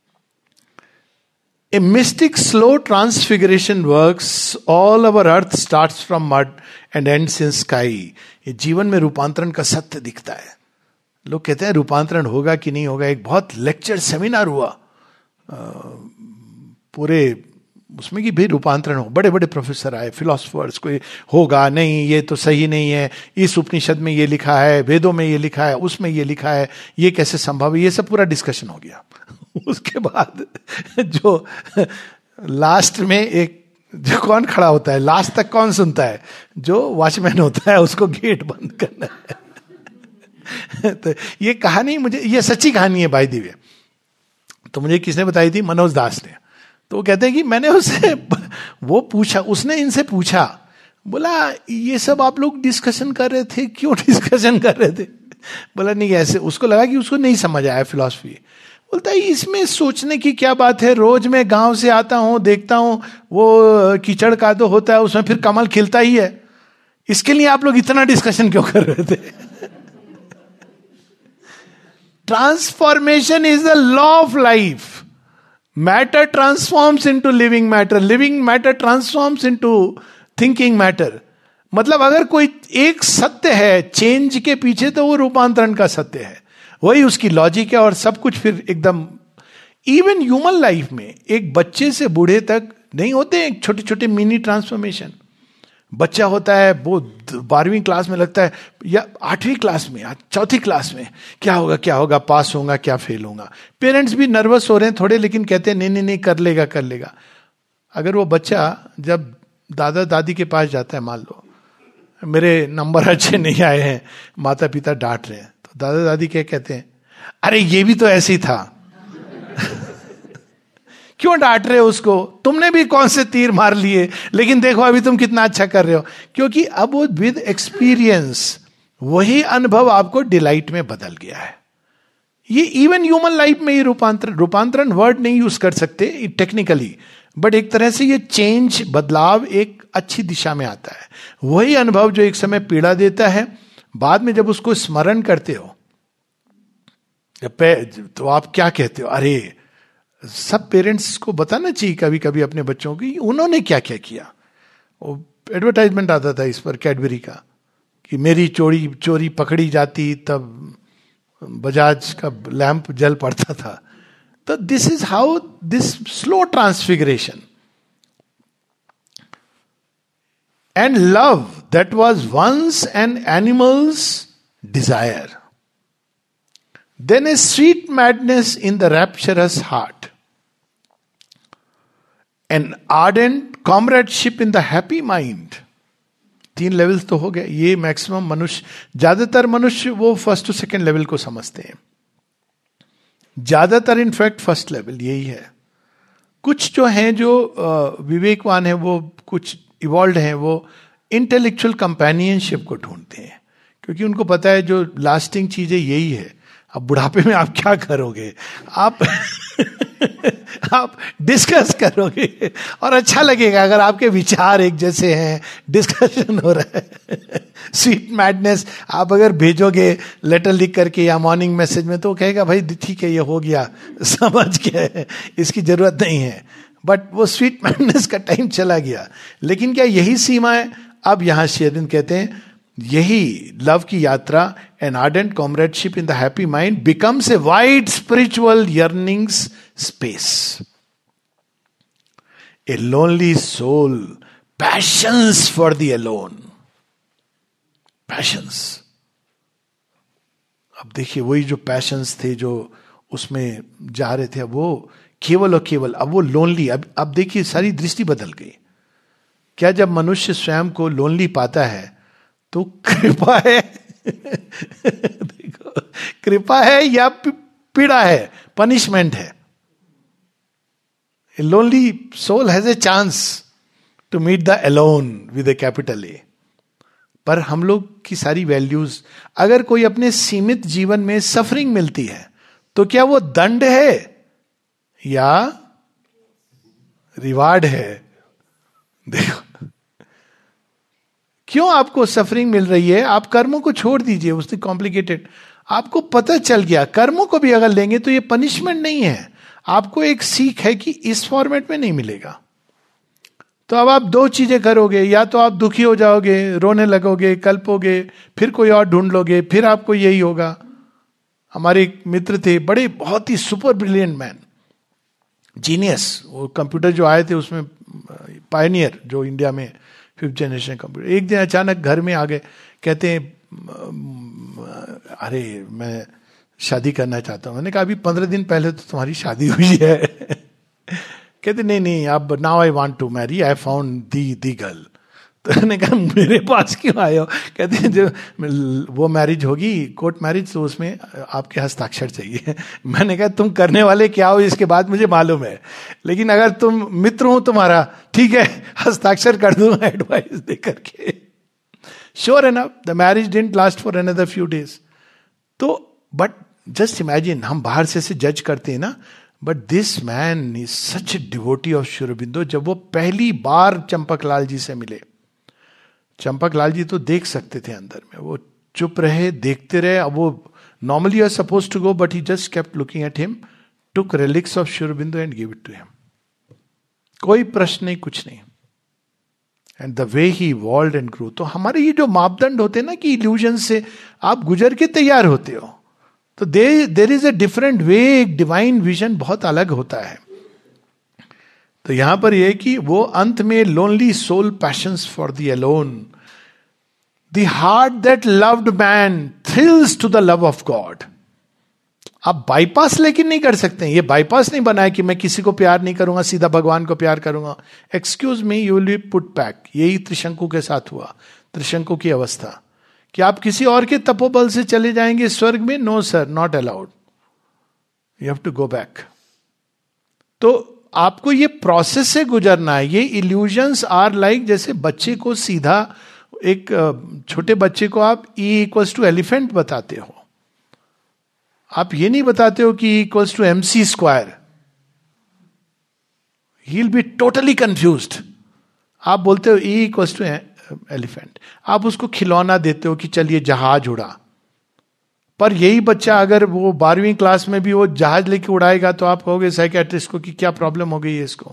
Speaker 1: A mystic slow transfiguration works, all our earth starts from mud and ends in sky. ये जीवन में रूपांतरण का सत्य दिखता है। लोग कहते हैं रूपांतरण होगा कि नहीं होगा। एक बहुत लेक्चर सेमिनार हुआ पूरे उसमें कि भाई रूपांतरण हो, बड़े बड़े प्रोफेसर आए, फिलोसफर्स, कोई होगा नहीं, ये तो सही नहीं है, इस उपनिषद में ये लिखा है, वेदों में ये लिखा है, उसमें ये लिखा है, ये कैसे संभव है, ये सब पूरा डिस्कशन हो गया। उसके बाद जो लास्ट में एक, जो कौन खड़ा होता है लास्ट तक, कौन सुनता है, जो वॉचमैन होता है, उसको गेट बंद करना है। तो ये कहानी मुझे, ये सच्ची कहानी है बाय द वे, तो मुझे किसने बताई थी, मनोज दास ने। तो वो कहते हैं कि मैंने उससे वो पूछा, उसने इनसे पूछा, बोला ये सब आप लोग डिस्कशन कर रहे थे, क्यों डिस्कशन कर रहे थे। बोला नहीं ऐसे, उसको लगा कि उसको नहीं समझ आया फिलॉसफी। बोलता है इसमें सोचने की क्या बात है, रोज मैं गांव से आता हूं, देखता हूं वो कीचड़ का तो होता है, उसमें फिर कमल खिलता ही है, इसके लिए आप लोग इतना डिस्कशन क्यों कर रहे थे। Transformation is the law of life. Matter transforms into living matter, living matter transforms into thinking matter. मतलब अगर कोई एक सत्य है चेंज के पीछे, तो वो रूपांतरण का सत्य है, वही उसकी लॉजिक है, और सब कुछ फिर एकदम। इवन ह्यूमन लाइफ में एक बच्चे से बूढ़े तक नहीं होते एक छोटे छोटे मिनी ट्रांसफॉर्मेशन। बच्चा होता है वो 12वीं क्लास में लगता है, या 8वीं क्लास में या 4थी क्लास में, क्या होगा, पास होगा क्या फेल होगा। पेरेंट्स भी नर्वस हो रहे हैं थोड़े, लेकिन कहते हैं नहीं नहीं नहीं कर लेगा कर लेगा। अगर वो बच्चा जब दादा दादी के पास जाता है, मान लो मेरे नंबर अच्छे नहीं आए हैं, माता पिता डांट रहे हैं, तो दादा दादी क्या कहते हैं, अरे ये भी तो ऐसे ही था। क्यों डांट रहे हो उसको, तुमने भी कौन से तीर मार लिए, लेकिन देखो अभी तुम कितना अच्छा कर रहे हो। क्योंकि अब वो विद एक्सपीरियंस वही अनुभव आपको डिलाइट में बदल गया है। ये इवन ह्यूमन लाइफ में ये रूपांतरण वर्ड नहीं यूज कर सकते टेक्निकली, बट एक तरह से ये चेंज, बदलाव एक अच्छी दिशा में आता है। वही अनुभव जो एक समय पीड़ा देता है, बाद में जब उसको स्मरण करते हो तो आप क्या कहते हो, अरे सब पेरेंट्स को बताना चाहिए कभी कभी अपने बच्चों की उन्होंने क्या क्या किया। वो एडवर्टाइजमेंट आता था इस पर कैडबरी का कि मेरी चोरी पकड़ी जाती तब बजाज का लैंप जल पड़ता था। तो this is how this slow transfiguration and love that was once an animal's desire, then a sweet madness in the rapturous heart, an ardent comradeship in the happy mind। 3 levels तो हो गए। ये maximum मनुष्य, ज्यादातर मनुष्य वो first to second level को समझते हैं, ज्यादातर इनफैक्ट फर्स्ट लेवल यही है। कुछ जो हैं जो विवेकवान है, वो कुछ इवॉल्व हैं, वो इंटेलेक्चुअल कंपेनियनशिप को ढूंढते हैं, क्योंकि उनको पता है जो लास्टिंग चीजें यही है। अब बुढ़ापे में आप क्या करोगे, आप आप डिस्कस करोगे और अच्छा लगेगा अगर आपके विचार एक जैसे हैं, डिस्कशन हो रहा है। स्वीट मैडनेस आप अगर भेजोगे लेटर लिख करके या मॉर्निंग मैसेज में, तो कहेगा भाई ठीक है ये हो गया, समझ गए, इसकी जरूरत नहीं है। बट वो स्वीट मैडनेस का टाइम चला गया। लेकिन क्या यही सीमा है? अब यहां श्री अरविंद कहते हैं यही लव की यात्रा, an ardent comradeship in the happy mind becomes a wide spiritual yearning's space, a lonely soul passions for the alone. Passions, अब देखिए वही जो पैशंस थे जो उसमें जा रहे थे, अब वो केवल और केवल, अब वो लोनली, अब देखिए सारी दृष्टि बदल गई। क्या जब मनुष्य स्वयं को लोनली पाता है तो कृपा है देखो, कृपा है या पीड़ा है, पनिशमेंट है। A lonely soul has a chance to meet the alone with a capital A. पर हम लोग की सारी वैल्यूज, अगर कोई अपने सीमित जीवन में सफरिंग मिलती है तो क्या वो दंड है या रिवार्ड है? देखो क्यों आपको सफरिंग मिल रही है, आप कर्मों को छोड़ दीजिए, उससे कॉम्प्लिकेटेड। आपको पता चल गया कर्मों को भी अगर लेंगे तो ये पनिशमेंट नहीं है, आपको एक सीख है कि इस फॉर्मेट में नहीं मिलेगा। तो अब आप 2 चीजें करोगे, या तो आप दुखी हो जाओगे, रोने लगोगे, कल्पोगे, फिर कोई और ढूंढ लोगे, फिर आपको यही होगा। हमारे एक मित्र थे, बड़े बहुत ही सुपर ब्रिलियंट मैन, जीनियस, वो कंप्यूटर जो आए थे उसमें पायनियर, जो इंडिया में 5th जनरेशन कंप्यूटर। एक दिन अचानक घर में आ गए, कहते हैं अरे मैं शादी करना चाहता हूं। मैंने कहा अभी 15 दिन पहले तो तुम्हारी शादी हुई है। कहते नहीं अब now I want to marry, I found the girl. तो मैंने कहा मेरे पास क्यों आए हो? कहते हैं जो वो मैरिज होगी, कोर्ट मैरिज, तो उसमें आपके हस्ताक्षर चाहिए। मैंने कहा तुम करने वाले क्या हो इसके बाद मुझे मालूम है, लेकिन अगर तुम मित्र हो तुम्हारा, ठीक है हस्ताक्षर कर दूंगा एडवाइस दे करके। Sure enough the marriage didn't last for another few days. तो बट जस्ट इमेजिन, हम बाहर से जज करते हैं ना, but this man is such a devotee of Shri Aurobindo. जब वो पहली बार चंपकलाल जी से मिले, चंपकलाल जी तो देख सकते थे अंदर में, वो चुप रहे, देखते रहे। अब वो normally are suppose to go, but he just kept looking at him, took relics of Shri Aurobindo and give it to him. कोई प्रश्न नहीं, कुछ नहीं। And the way he evolved and grow. तो हमारे ये जो मापदंड होते हैं ना कि इल्यूजन से आप गुजर के तैयार होते हो, तो there is a different way, एक डिवाइन विजन बहुत अलग होता है। तो यहां पर यह कि वो अंत में lonely soul passions for the alone, the heart that loved man thrills to the love of God. आप बाईपास लेकिन नहीं कर सकते। ये बाईपास नहीं बना है कि मैं किसी को प्यार नहीं करूंगा, सीधा भगवान को प्यार करूंगा। Excuse me, you will be put back. यही त्रिशंकु के साथ हुआ, त्रिशंकु की अवस्था, कि आप किसी और के तपोबल से चले जाएंगे स्वर्ग में। No sir, not allowed, you have to go back. तो आपको ये प्रोसेस से गुजरना है। ये इल्यूजन्स आर लाइक, जैसे बच्चे को सीधा, एक छोटे बच्चे को आप E=एलिफेंट बताते हो, आप ये नहीं बताते हो कि E=mc²। He will be totally confused. आप बोलते हो E=एलिफेंट, आप उसको खिलौना देते हो कि चलिए जहाज उड़ा। पर यही बच्चा अगर वो 12वीं क्लास में भी वो जहाज लेके उड़ाएगा तो आप कहोगे साइकियाट्रिस्ट को कि क्या प्रॉब्लम हो गई है इसको।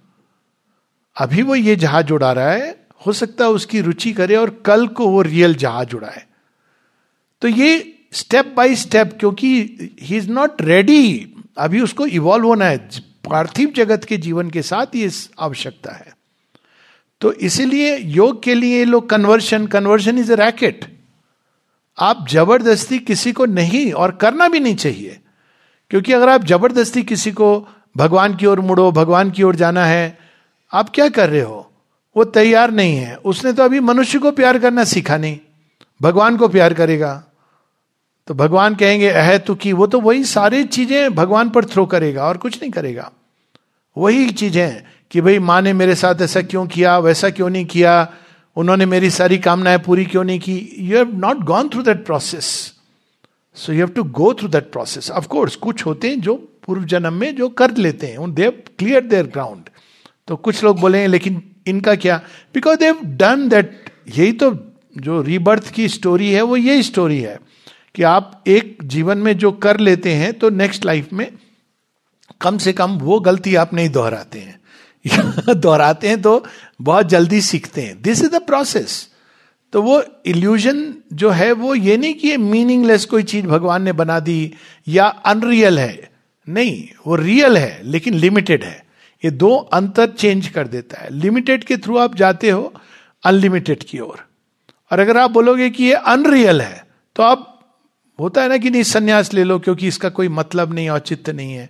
Speaker 1: अभी वो ये जहाज उड़ा रहा है, हो सकता है उसकी रुचि करे और कल को वो रियल जहाज उड़ाए। तो ये स्टेप बाय स्टेप, क्योंकि ही इज नॉट रेडी, अभी उसको इवॉल्व होना है। पार्थिव जगत के जीवन के साथ ये आवश्यकता है। तो इसीलिए योग के लिए लोग कन्वर्शन इज अ रैकेट। आप जबरदस्ती किसी को नहीं, और करना भी नहीं चाहिए, क्योंकि अगर आप जबरदस्ती किसी को भगवान की ओर मुड़ो, भगवान की ओर जाना है, आप क्या कर रहे हो? वो तैयार नहीं है, उसने तो अभी मनुष्य को प्यार करना सीखा नहीं, भगवान को प्यार करेगा तो भगवान कहेंगे अह तू की, वो तो वही सारी चीजें भगवान पर थ्रो करेगा और कुछ नहीं करेगा। वही चीजें कि भाई माँ ने मेरे साथ ऐसा क्यों किया, वैसा क्यों नहीं किया, उन्होंने मेरी सारी कामनाएं पूरी क्यों नहीं की। You have not gone through that process, so you have to go through that process. Of course कुछ होते हैं जो पूर्व जन्म में जो कर लेते हैं, they have clear their ground. तो कुछ लोग बोलेंगे लेकिन इनका क्या, because they have done that. यही तो जो रीबर्थ की स्टोरी है, वो यही स्टोरी है कि आप एक जीवन में जो कर लेते हैं तो नेक्स्ट लाइफ में कम से कम वो गलती आप नहीं दोहराते हैं दोहराते हैं तो बहुत जल्दी सीखते हैं। This is the process. तो वो इल्यूजन जो है वो ये नहीं कि ये मीनिंगलेस कोई चीज भगवान ने बना दी या अनरियल है, नहीं, वो रियल है लेकिन लिमिटेड है। ये दो अंतर चेंज कर देता है। लिमिटेड के थ्रू आप जाते हो अनलिमिटेड की ओर, और अगर आप बोलोगे कि ये अनरियल है तो आप, होता है ना कि नहीं संन्यास ले लो क्योंकि इसका कोई मतलब नहीं, औचित्य नहीं है।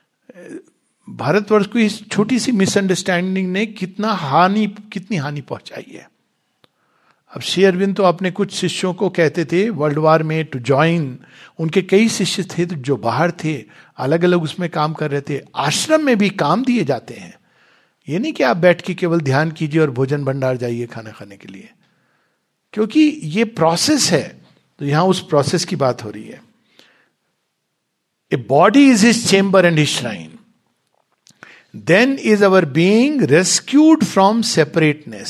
Speaker 1: भारतवर्ष को इस छोटी सी मिसअंडरस्टैंडिंग ने कितनी हानि पहुंचाई है। अब श्री अरविंद तो अपने कुछ शिष्यों को कहते थे वर्ल्ड वार में टू ज्वाइन, उनके कई शिष्य थे जो बाहर थे, अलग अलग उसमें काम कर रहे थे। आश्रम में भी काम दिए जाते हैं, ये नहीं कि आप बैठ के केवल ध्यान कीजिए और भोजन भंडार जाइए खाना खाने के लिए, क्योंकि ये प्रोसेस है। तो यहां उस प्रोसेस की बात हो रही है। A body is his chamber and his shrine, then is our being rescued from separateness.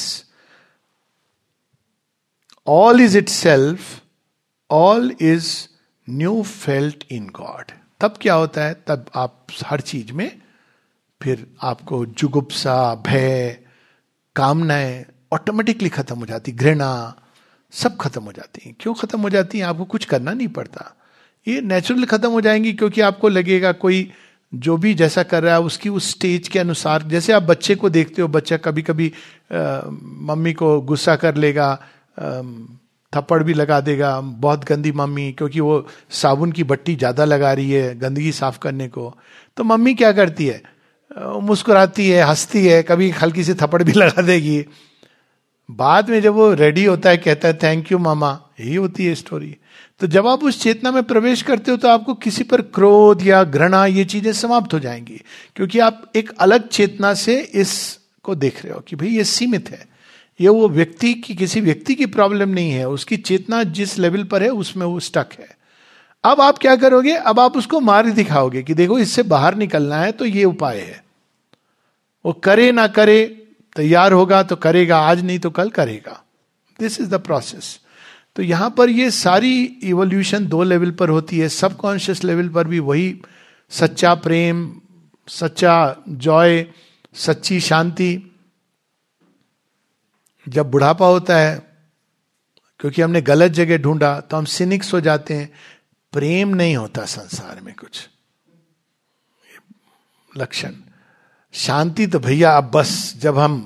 Speaker 1: All is itself, all is new felt in God. तब क्या होता है, तब आप हर चीज में फिर आपको जुगुप्सा, भय, कामनाएं ऑटोमेटिकली खत्म हो जाती, घृणा सब खत्म हो जाती हैं। क्यों खत्म हो जाती हैं? आपको कुछ करना नहीं पड़ता, ये नेचुरल खत्म हो जाएंगी। क्योंकि आपको लगेगा कोई जो भी जैसा कर रहा है उसकी उस स्टेज के अनुसार, जैसे आप बच्चे को देखते हो, बच्चा कभी कभी मम्मी को गुस्सा कर लेगा, थप्पड़ भी लगा देगा, बहुत गंदी मम्मी, क्योंकि वो साबुन की बट्टी ज्यादा लगा रही है गंदगी साफ करने को। तो मम्मी क्या करती है, मुस्कुराती है, हंसती है, कभी हल्की सी थप्पड़ भी लगा देगी। बाद में जब वो रेडी होता है कहता है थैंक यू मामा, यही होती है स्टोरी। तो जब आप उस चेतना में प्रवेश करते हो तो आपको किसी पर क्रोध या घृणा ये चीजें समाप्त हो जाएंगी, क्योंकि आप एक अलग चेतना से इसको देख रहे हो कि भाई ये सीमित है, ये वो व्यक्ति की, किसी व्यक्ति की प्रॉब्लम नहीं है, उसकी चेतना जिस लेवल पर है उसमें वो स्टक है। अब आप क्या करोगे, अब आप उसको मार्ग दिखाओगे कि देखो इससे बाहर निकलना है तो ये उपाय है। वो करे ना करे, तैयार होगा तो करेगा, आज नहीं तो कल करेगा। This is the process. तो यहां पर ये सारी इवोल्यूशन दो लेवल पर होती है। सबकॉन्शियस लेवल पर भी वही सच्चा प्रेम, सच्चा जॉय, सच्ची शांति। जब बुढ़ापा होता है, क्योंकि हमने गलत जगह ढूंढा तो हम सिनिक्स हो जाते हैं, प्रेम नहीं होता संसार में कुछ लक्षण। शांति तो भैया अब बस जब हम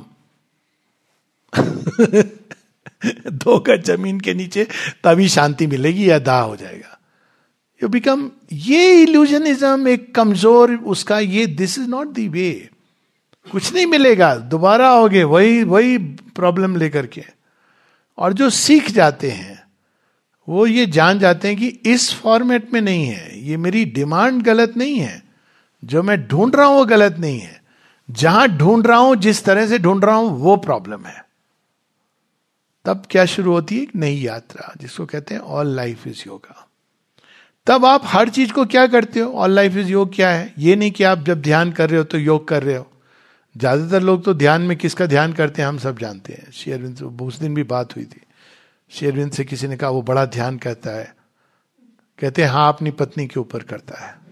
Speaker 1: 2 गज जमीन के नीचे तभी शांति मिलेगी या दाह हो जाएगा। यू बिकम, ये इल्यूजनिज्म एक कमजोर उसका, ये this is not the way. कुछ नहीं मिलेगा, दोबारा आओगे वही वही प्रॉब्लम लेकर के. और जो सीख जाते हैं वो ये जान जाते हैं कि इस फॉर्मेट में नहीं है, ये मेरी डिमांड गलत नहीं है, जो मैं ढूंढ रहा हूं वो गलत नहीं है, जहां ढूंढ रहा हूं, जिस तरह से ढूंढ रहा हूं वो प्रॉब्लम है. तब क्या शुरू होती है? एक नई यात्रा, जिसको कहते हैं ऑल लाइफ इज योगा. तब आप हर चीज को क्या करते हो? ऑल लाइफ इज योग क्या है? ये नहीं कि आप जब ध्यान कर रहे हो तो योग कर रहे हो. ज्यादातर लोग तो ध्यान में किसका ध्यान करते हैं हम सब जानते हैं. श्री अरविंद से उस दिन भी बात हुई थी. श्री अरविंद से किसी ने कहा वो बड़ा ध्यान करता है. कहते हैं हाँ, अपनी पत्नी के ऊपर करता है.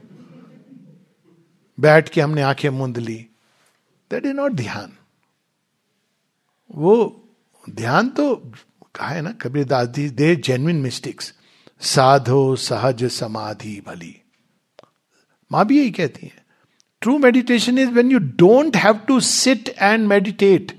Speaker 1: बैठ के हमने आंखें मूंद ली. दैट इज नॉट ध्यान. वो ध्यान तो कहा है ना Kabirdas ji, they genuine mystics. साधो सहज समाधि भली, मां भी यही कहती है. True meditation is when you don't have to sit and meditate.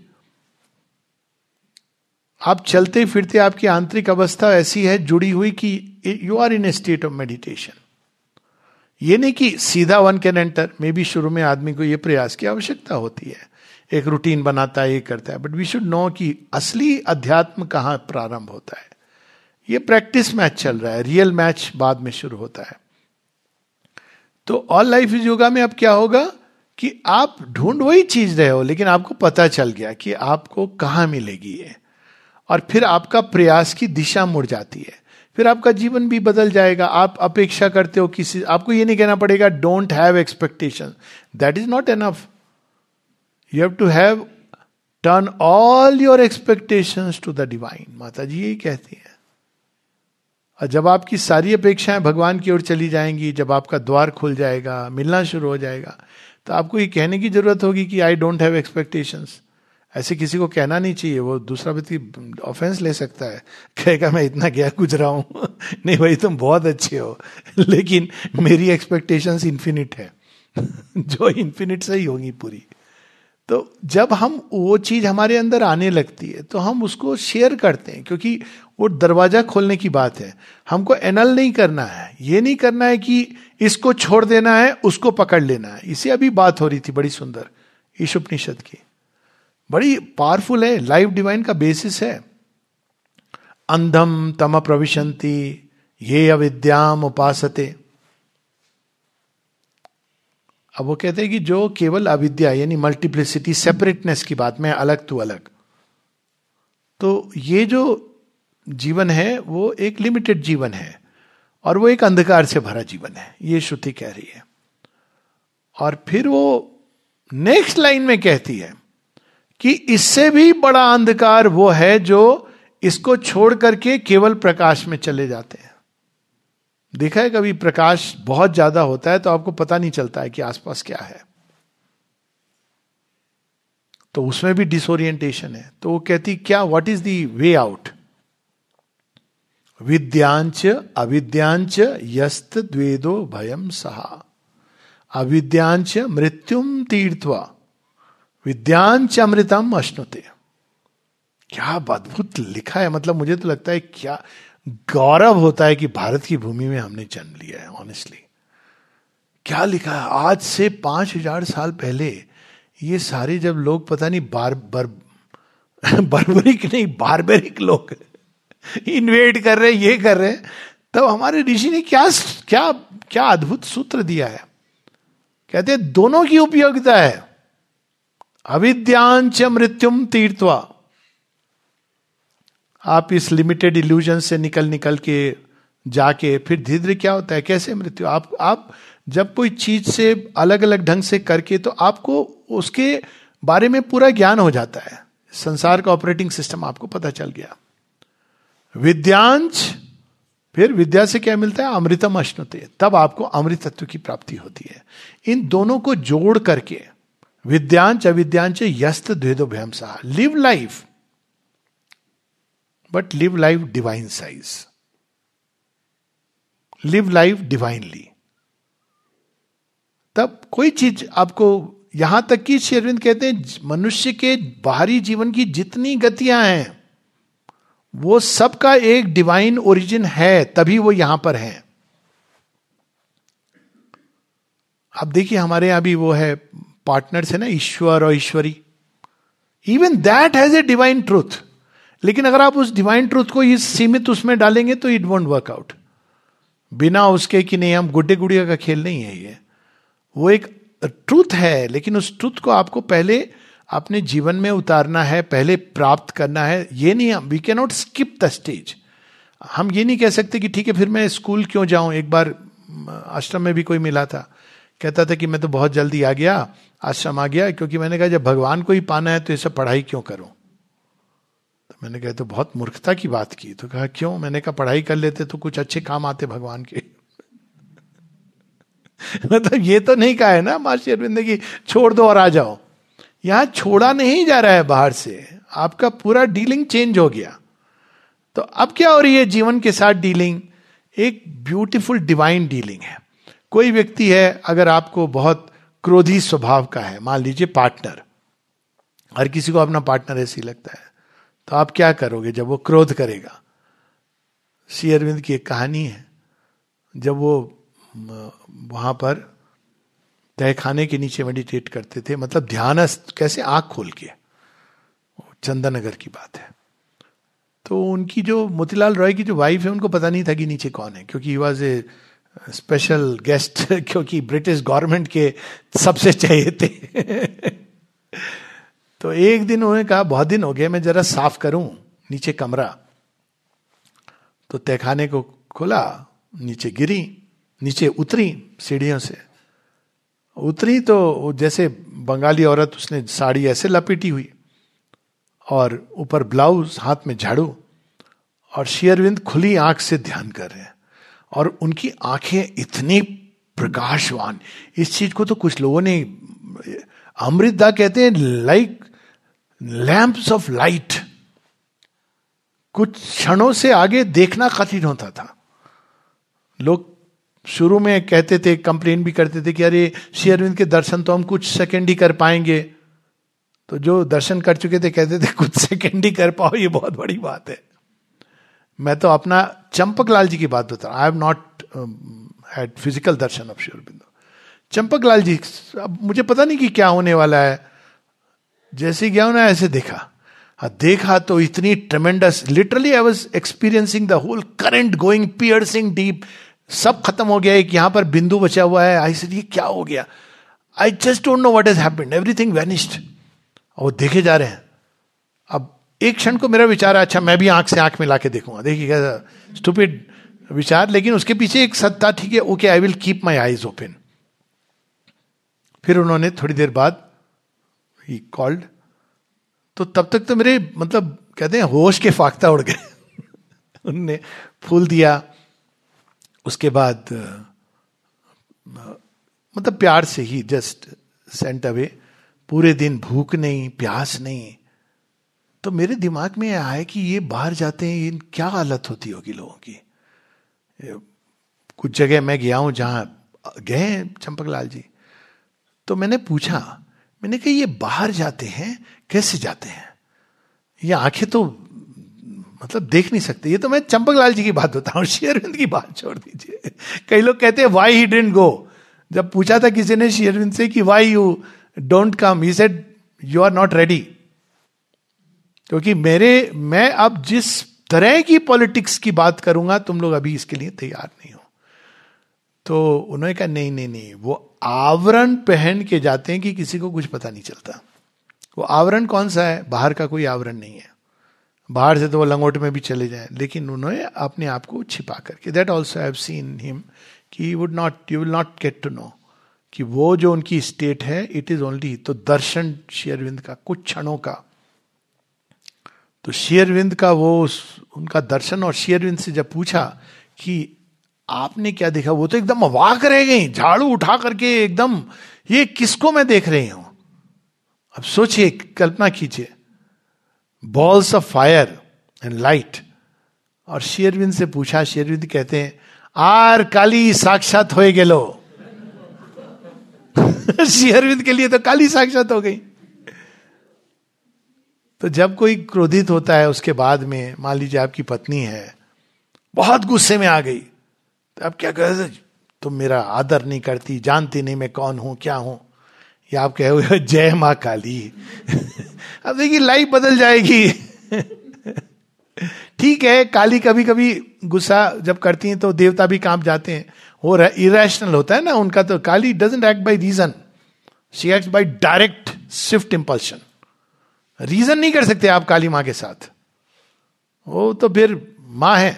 Speaker 1: आप चलते फिरते, आपकी आंतरिक अवस्था ऐसी है जुड़ी हुई कि you are in a state of meditation. ये नहीं कि सीधा one can enter. Maybe शुरू में आदमी को ये प्रयास की आवश्यकता होती है, एक रूटीन बनाता है, ये करता है. बट वी शुड नो कि असली अध्यात्म कहाँ प्रारंभ होता है. ये प्रैक्टिस मैच चल रहा है, रियल मैच बाद में शुरू होता है. तो ऑल लाइफ इज योगा में अब क्या होगा कि आप ढूंढ वही चीज रहे हो, लेकिन आपको पता चल गया कि आपको कहाँ मिलेगी ये. और फिर आपका प्रयास की दिशा मुड़ जाती है. फिर आपका जीवन भी बदल जाएगा. आप अपेक्षा करते हो किसी, आपको ये नहीं कहना पड़ेगा don't have expectation. That is not enough. You have to have turn all your expectations to the divine. माता जी यही कहती है. और जब आपकी सारी अपेक्षाएं भगवान की ओर चली जाएंगी, जब आपका द्वार खुल जाएगा, मिलना शुरू हो जाएगा, तो आपको ये कहने की जरूरत होगी कि आई डोंट हैव एक्सपेक्टेशंस. ऐसे किसी को कहना नहीं चाहिए. वो दूसरा व्यक्ति ऑफेंस ले सकता है, कहेगा मैं इतना क्या गुजरा हूं. नहीं भाई, तुम बहुत अच्छे हो, लेकिन मेरी एक्सपेक्टेशंस इन्फिनिट है. जो इन्फिनिट से ही होगी पूरी. तो जब हम वो चीज हमारे अंदर आने लगती है तो हम उसको शेयर करते हैं, क्योंकि वो दरवाजा खोलने की बात है. हमको एनल नहीं करना है. ये नहीं करना है कि इसको छोड़ देना है, उसको पकड़ लेना है. इसे अभी बात हो रही थी बड़ी सुंदर ईशोपनिषद की, बड़ी पावरफुल है. लाइफ डिवाइन का बेसिस है. अंधम तम प्रविशंति ये अविद्याम उपासते. अब वो कहते हैं कि जो केवल अविद्या यानी मल्टीप्लिसिटी, सेपरेटनेस की बात में, अलग तू अलग, तो ये जो जीवन है वो एक लिमिटेड जीवन है और वो एक अंधकार से भरा जीवन है, ये श्रुति कह रही है. और फिर वो नेक्स्ट लाइन में कहती है कि इससे भी बड़ा अंधकार वो है जो इसको छोड़ करके केवल प्रकाश में चले जाते हैं. देखा है कभी प्रकाश बहुत ज्यादा होता है तो आपको पता नहीं चलता है कि आसपास क्या है, तो उसमें भी डिसोरिएंटेशन है. तो वो कहती क्या, what is the way out? विद्यांच अविद्यांच यस्त द्वेदो भयम सहा. अविद्यांच मृत्युम तीर्थवा विद्यांच अमृतम अश्नुते. क्या अद्भुत लिखा है. मतलब मुझे तो लगता है क्या गौरव होता है कि भारत की भूमि में हमने जन्म लिया है. ऑनेस्टली क्या लिखा है. आज से 5000 साल पहले ये सारे जब लोग पता नहीं बारबरिक नहीं बारबेरिक लोग इन्वेड कर रहे, ये कर रहे, तब हमारे ऋषि ने क्या क्या क्या अद्भुत सूत्र दिया है. कहते हैं दोनों की उपयोगिता है. अविद्यांच मृत्युम तीर्थवा. आप इस लिमिटेड इल्यूजन से निकल के जाके फिर धीरे धीरे क्या होता है, कैसे मृत्यु. आप जब कोई चीज से अलग अलग ढंग से करके, तो आपको उसके बारे में पूरा ज्ञान हो जाता है. संसार का ऑपरेटिंग सिस्टम आपको पता चल गया. विद्यांच, फिर विद्या से क्या मिलता है, अमृतम अश्नुते. तब आपको अमृत तत्व की प्राप्ति होती है. इन दोनों को जोड़ करके विद्यांच अविद्यांच यस्त द्वेदो भयम सहा. Live life, but live life divine size. Live life divinely. तब कोई चीज आपको, यहां तक कि श्री अरविंद कहते हैं मनुष्य के बाहरी जीवन की जितनी गतियां हैं वो सबका एक डिवाइन ओरिजिन है, तभी वो यहां पर है. अब देखिए हमारे यहाँ भी वो है, पार्टनर्स है ना, ईश्वर और ईश्वरी, even that has a divine truth. लेकिन अगर आप उस डिवाइन ट्रूथ को इस सीमित उसमें डालेंगे तो इट वोंट वर्क आउट. बिना उसके कि नहीं, हम गुड्डे गुड़िया का खेल नहीं है ये. वो एक ट्रूथ है, लेकिन उस ट्रूथ को आपको पहले अपने जीवन में उतारना है, पहले प्राप्त करना है. ये नहीं, we can not skip the stage. हम ये नहीं कह सकते कि ठीक है फिर मैं स्कूल क्यों जाऊं. एक बार आश्रम में भी कोई मिला था, कहता था कि मैं तो बहुत जल्दी आ गया, आश्रम आ गया, क्योंकि मैंने कहा जब भगवान को ही पाना है तो ये सब पढ़ाई क्यों करूं. तो मैंने कहा तो बहुत मूर्खता की बात की. तो कहा क्यों. मैंने कहा पढ़ाई कर लेते तो कुछ अच्छे काम आते भगवान के. मतलब ये तो नहीं कहा है ना महर्षि अरविंद ने कि छोड़ दो और आ जाओ. यहां छोड़ा नहीं जा रहा है बाहर से, आपका पूरा डीलिंग चेंज हो गया. तो अब क्या हो रही है जीवन के साथ डीलिंग, एक ब्यूटीफुल डिवाइन डीलिंग है. कोई व्यक्ति है, अगर आपको बहुत क्रोधी स्वभाव का है, मान लीजिए पार्टनर, हर किसी को अपना पार्टनर ऐसे ही लगता है, तो आप क्या करोगे जब वो क्रोध करेगा. श्री अरविंद की एक कहानी है, जब वो वहां पर तहखाने के नीचे मेडिटेट करते थे, मतलब ध्यानस्थ, कैसे आंख खोल के, चंदन नगर की बात है. तो उनकी जो मोतीलाल रॉय की जो वाइफ है, उनको पता नहीं था कि नीचे कौन है, क्योंकि he was a special guest, क्योंकि ब्रिटिश गवर्नमेंट के सबसे चाहिए थे. तो एक दिन उन्होंने कहा बहुत दिन हो गए, मैं जरा साफ करूं नीचे कमरा. तो तहखाने को खोला, नीचे गिरी, नीचे उतरी, सीढ़ियों से उतरी, तो जैसे बंगाली औरत, उसने साड़ी ऐसे लपेटी हुई और ऊपर ब्लाउज, हाथ में झाड़ू, और श्री अरविंद खुली आंख से ध्यान कर रहे हैं. और उनकी आंखें इतनी प्रकाशवान, इस चीज को तो कुछ लोगों ने, अमृतदा कहते हैं लाइक लैंप्स ऑफ लाइट. कुछ क्षणों से आगे देखना कठिन होता था. लोग शुरू में कहते थे, कंप्लेन भी करते थे कि अरे श्री अरविंद के दर्शन तो हम कुछ सेकंड ही कर पाएंगे. तो जो दर्शन कर चुके थे कहते थे कुछ सेकंड ही कर पाओ, ये बहुत बड़ी बात है. मैं तो अपना चंपकलाल जी की बात बता रहा हूं. I have not had physical darshan of Shri Aurobindo. Champaklal ji, अब मुझे पता नहीं कि क्या होने वाला है, जैसे गया हूं ना ऐसे देखा तो इतनी tremendous, literally I was experiencing the whole current going piercing deep. सब खत्म हो गया, एक यहां पर बिंदु बचा हुआ है. आई सेड ये क्या हो गया, I just don't know what has happened, everything vanished. और वो देखे जा रहे हैं. अब एक क्षण को मेरा विचार है, अच्छा मैं भी आंख से आंख मिला के देखूंगा. देखिए कैसा स्टूपिड विचार, लेकिन उसके पीछे एक सत्ता, ठीक है okay, I will keep my eyes open. फिर उन्होंने थोड़ी देर बाद ही कॉल्ड, तो तब तक तो मेरे, मतलब कहते हैं होश के फाख्ता उड़ गए. उनने फूल दिया, उसके बाद मतलब प्यार से ही जस्ट सेंट अवे. पूरे दिन भूख नहीं, प्यास नहीं. तो मेरे दिमाग में आया है कि ये बाहर जाते हैं, ये क्या हालत होती होगी लोगों की. कुछ जगह मैं गया हूं जहां गए चंपकलाल जी, तो मैंने पूछा, मैंने कहा ये बाहर जाते हैं कैसे जाते हैं, ये आंखें तो मतलब देख नहीं सकते. ये तो मैं चंपकलाल जी की बात बताऊं, हूं, श्री अरविंद की बात छोड़ दीजिए. कई लोग कहते हैं वाई ही डिडंट गो. जब पूछा था किसी ने श्री अरविंद से कि why you don't come, he said you are not ready. क्योंकि मैं अब जिस तरह की पॉलिटिक्स की बात करूंगा, तुम लोग अभी इसके लिए तैयार नहीं हो. तो उन्होंने कहा नहीं, वो आवरण पहन के जाते हैं कि किसी को कुछ पता नहीं चलता. वो आवरण कौन सा है, बाहर का कोई आवरण नहीं है. बाहर से तो वो लंगोट में भी चले जाए, लेकिन उन्होंने अपने आप को छिपा करके, that also I have seen him, कि you will not get to know कि वो जो उनकी स्टेट है, इट इज ओनली. तो दर्शन श्री अरविंद का कुछ क्षणों का, तो श्री अरविंद का वो उनका दर्शन. और श्री अरविंद से जब पूछा कि आपने क्या देखा, वो तो एकदम अवाक रह गई, झाड़ू उठा करके एकदम, ये किसको मैं देख रही हूं. अब सोचिए, कल्पना कीजिए, balls of fire and light. और श्री अरविंद से पूछा, श्री अरविंद कहते हैं आर काली साक्षात होए गेलो. श्री अरविंद के लिए तो काली साक्षात हो गई. तो जब कोई क्रोधित होता है, उसके बाद में मान लीजिए आपकी पत्नी है बहुत गुस्से में आ गई, तो आप क्या कहते, तुम मेरा आदर नहीं करती, जानती नहीं मैं कौन हूं क्या हूं, या आप कहोगे जय मां काली। अब देखिए लाइफ बदल जाएगी। ठीक है, काली कभी कभी गुस्सा जब करती हैं तो देवता भी कांप जाते हैं, वो इरेशनल होता है ना उनका, तो Kali doesn't act by reason, she act by direct swift impulsion. Reason नहीं कर सकते आप काली मां के साथ, वो तो फिर मां है।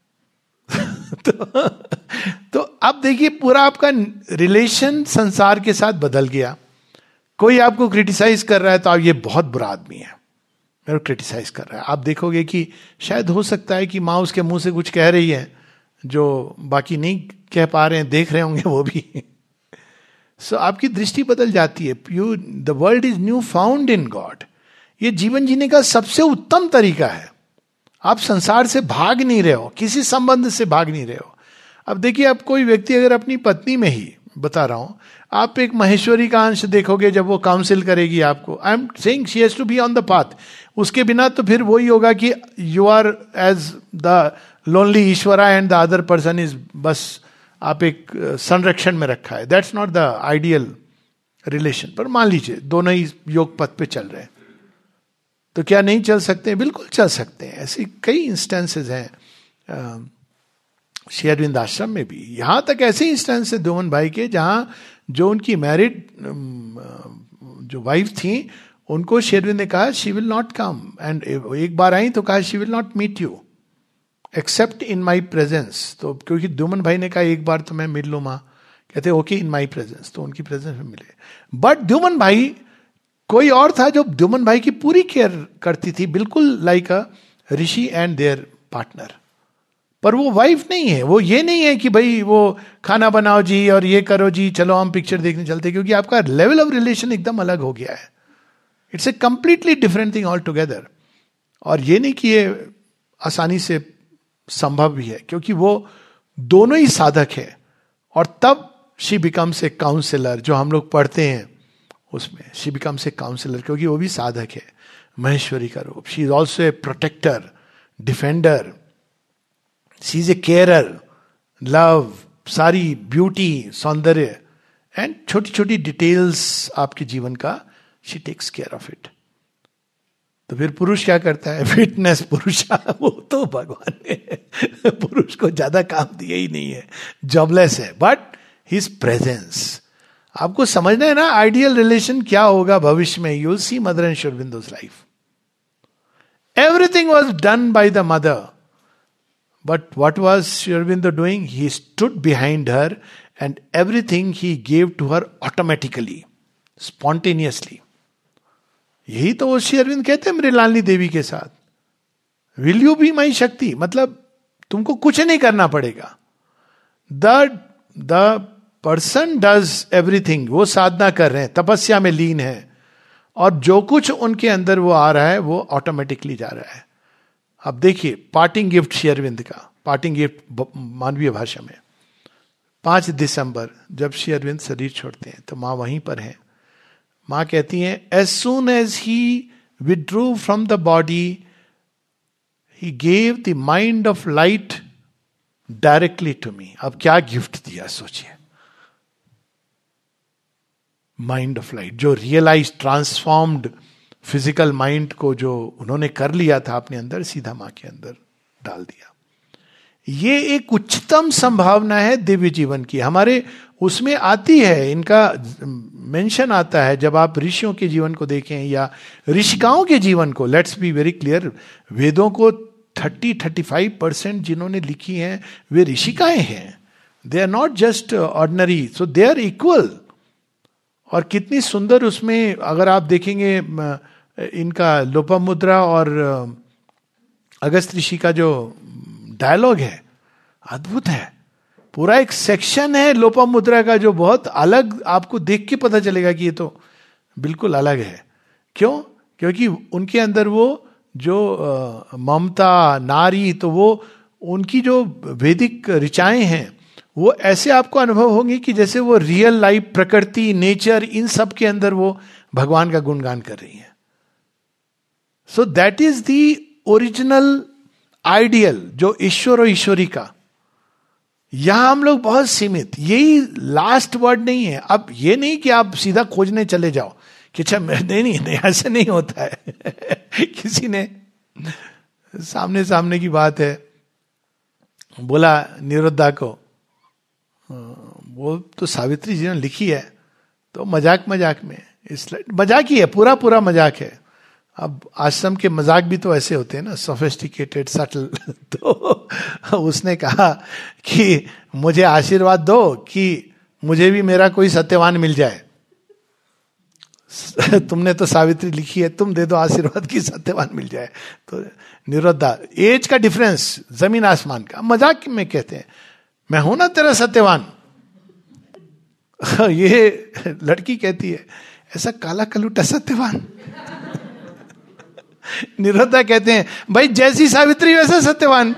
Speaker 1: तो अब देखिए पूरा आपका रिलेशन संसार के साथ बदल गया। कोई आपको क्रिटिसाइज कर रहा है तो आप ये बहुत बुरा आदमी है, मेरे को क्रिटिसाइज कर रहा है। आप देखोगे कि शायद हो सकता है कि माँ उसके मुंह से कुछ कह रही है जो बाकी नहीं कह पा रहे हैं, देख रहे होंगे वो भी। सो आपकी दृष्टि बदल जाती है। The world is new found in God. ये जीवन जीने का सबसे उत्तम तरीका है। आप संसार से भाग नहीं रहे हो, किसी संबंध से भाग नहीं रहे हो। अब देखिए, आप कोई व्यक्ति अगर अपनी पत्नी में ही, बता रहा हूं, आप एक महेश्वरी का अंश देखोगे जब वो काउंसिल करेगी आपको, I am saying she has to be on the path. उसके बिना तो फिर वही होगा कि you are as the lonely Ishwara and the other person is, बस आप एक संरक्षण में रखा है। That's not the ideal relation. पर मान लीजिए दोनों ही योग पथ पे चल रहे हैं, तो क्या नहीं चल सकते? बिल्कुल चल सकते हैं। ऐसी कई इंस्टेंसेस हैं श्री अरविंद आश्रम में भी। यहां तक ऐसे इंस्टेंस है ध्रुवन भाई के, जहां जो उनकी मैरिड जो वाइफ थी उनको श्री अरविंद ने कहा she will not come, and एक बार आई तो कहा she will not meet you except in my presence. तो क्योंकि ध्रुवन भाई ने कहा एक बार तो मैं मिल लूँ माँ, कहते ओके इन माई प्रेजेंस, तो उनकी प्रेजेंस में मिले। बट ध्रुवन भाई, कोई और था जो ध्रुवन भाई की पूरी केयर करती थी, बिल्कुल like a rishi and their partner. पर वो वाइफ नहीं है। वो ये नहीं है कि भाई वो खाना बनाओ जी और ये करो जी, चलो हम पिक्चर देखने चलते, क्योंकि आपका लेवल ऑफ रिलेशन एकदम अलग हो गया है। It's a completely different thing all together. और ये नहीं कि ये आसानी से संभव भी है, क्योंकि वो दोनों ही साधक है। और तब शी बिकम्स ए काउंसलर, जो हम लोग पढ़ते हैं उसमें, शी बिकम्स ए काउंसलर, क्योंकि वो भी साधक है, महेश्वरी का रूप। She is also a protector, defender, she is a carer, love, सारी ब्यूटी, सौंदर्य एंड छोटी छोटी डिटेल्स आपके जीवन का, she takes care of it. तो फिर पुरुष क्या करता है? फिटनेस पुरुष, वो तो भगवान ने पुरुष को ज्यादा काम दिया ही नहीं है, जॉबलेस है, बट हिज प्रेजेंस। आपको समझना है ना आइडियल रिलेशन क्या होगा भविष्य में। You'll see Mother and Shri Aurobindo's life, everything was done by the Mother, but what was Sri Aurobindo doing? He stood behind her and everything he gave to her automatically, spontaneously. यही तो वो श्री अरविंद कहते हैं मृणालिनी देवी के साथ, विल यू बी माई शक्ति, मतलब तुमको कुछ नहीं करना पड़ेगा। द पर्सन डज एवरीथिंग, वो साधना कर रहे हैं, तपस्या में लीन है, और जो कुछ उनके अंदर वो आ रहा है वो ऑटोमेटिकली जा रहा है। अब देखिए पार्टिंग गिफ्ट श्री अरविंद का, पार्टिंग गिफ्ट मानवीय भाषा में 5 दिसंबर जब श्री अरविंद शरीर छोड़ते हैं तो माँ वहीं पर हैं। माँ कहती हैं as soon as he withdrew from the body he gave the mind of light directly to me. अब क्या गिफ्ट दिया सोचिए, माइंड ऑफ लाइट, जो रियलाइज ट्रांसफॉर्म्ड फिजिकल माइंड को जो उन्होंने कर लिया था अपने अंदर, सीधा मां के अंदर डाल दिया। ये एक उच्चतम संभावना है दिव्य जीवन की, हमारे उसमें आती है। इनका मेंशन आता है जब आप ऋषियों के जीवन को देखें या ऋषिकाओं के जीवन को। लेट्स बी वेरी क्लियर, वेदों को 30-35% जिन्होंने लिखी हैं वे ऋषिकाएं हैं। They are not just ordinary, so they are equal. और कितनी सुंदर उसमें अगर आप देखेंगे इनका लोपामुद्रा और अगस्त ऋषि का जो डायलॉग है, अद्भुत है। पूरा एक सेक्शन है लोपामुद्रा का जो बहुत अलग, आपको देख के पता चलेगा कि ये तो बिल्कुल अलग है। क्यों? क्योंकि उनके अंदर वो जो ममता, नारी, तो वो उनकी जो वैदिक ऋचाएं हैं वो ऐसे आपको अनुभव होंगे कि जैसे वो रियल लाइफ, प्रकृति, नेचर, इन सब के अंदर वो भगवान का गुणगान कर रही है। So that is the original ideal, जो ईश्वर और ईश्वरी का, यहां हम लोग बहुत सीमित, यही लास्ट वर्ड नहीं है। अब ये नहीं कि आप सीधा खोजने चले जाओ कि अच्छा नहीं, ऐसे नहीं होता है। किसी ने सामने सामने की बात है, बोला निरुद्धा को, वो तो सावित्री जी ने लिखी है, तो मजाक मजाक में, इस मजाक ही है, पूरा पूरा मजाक है। अब आश्रम के मजाक भी तो ऐसे होते हैं ना, सोफिस्टिकेटेड, सटल। तो उसने कहा कि मुझे आशीर्वाद दो कि मुझे भी मेरा कोई सत्यवान मिल जाए। तुमने तो सावित्री लिखी है, तुम दे दो आशीर्वाद की सत्यवान मिल जाए। तो निरुद्धा, एज का डिफरेंस जमीन आसमान का, मजाक में कहते हैं मैं हूं ना तेरा सत्यवान। ये लड़की कहती है ऐसा काला कलूटा सत्यवान। निरुद्धा कहते हैं भाई जैसी सावित्री वैसा सत्यवान।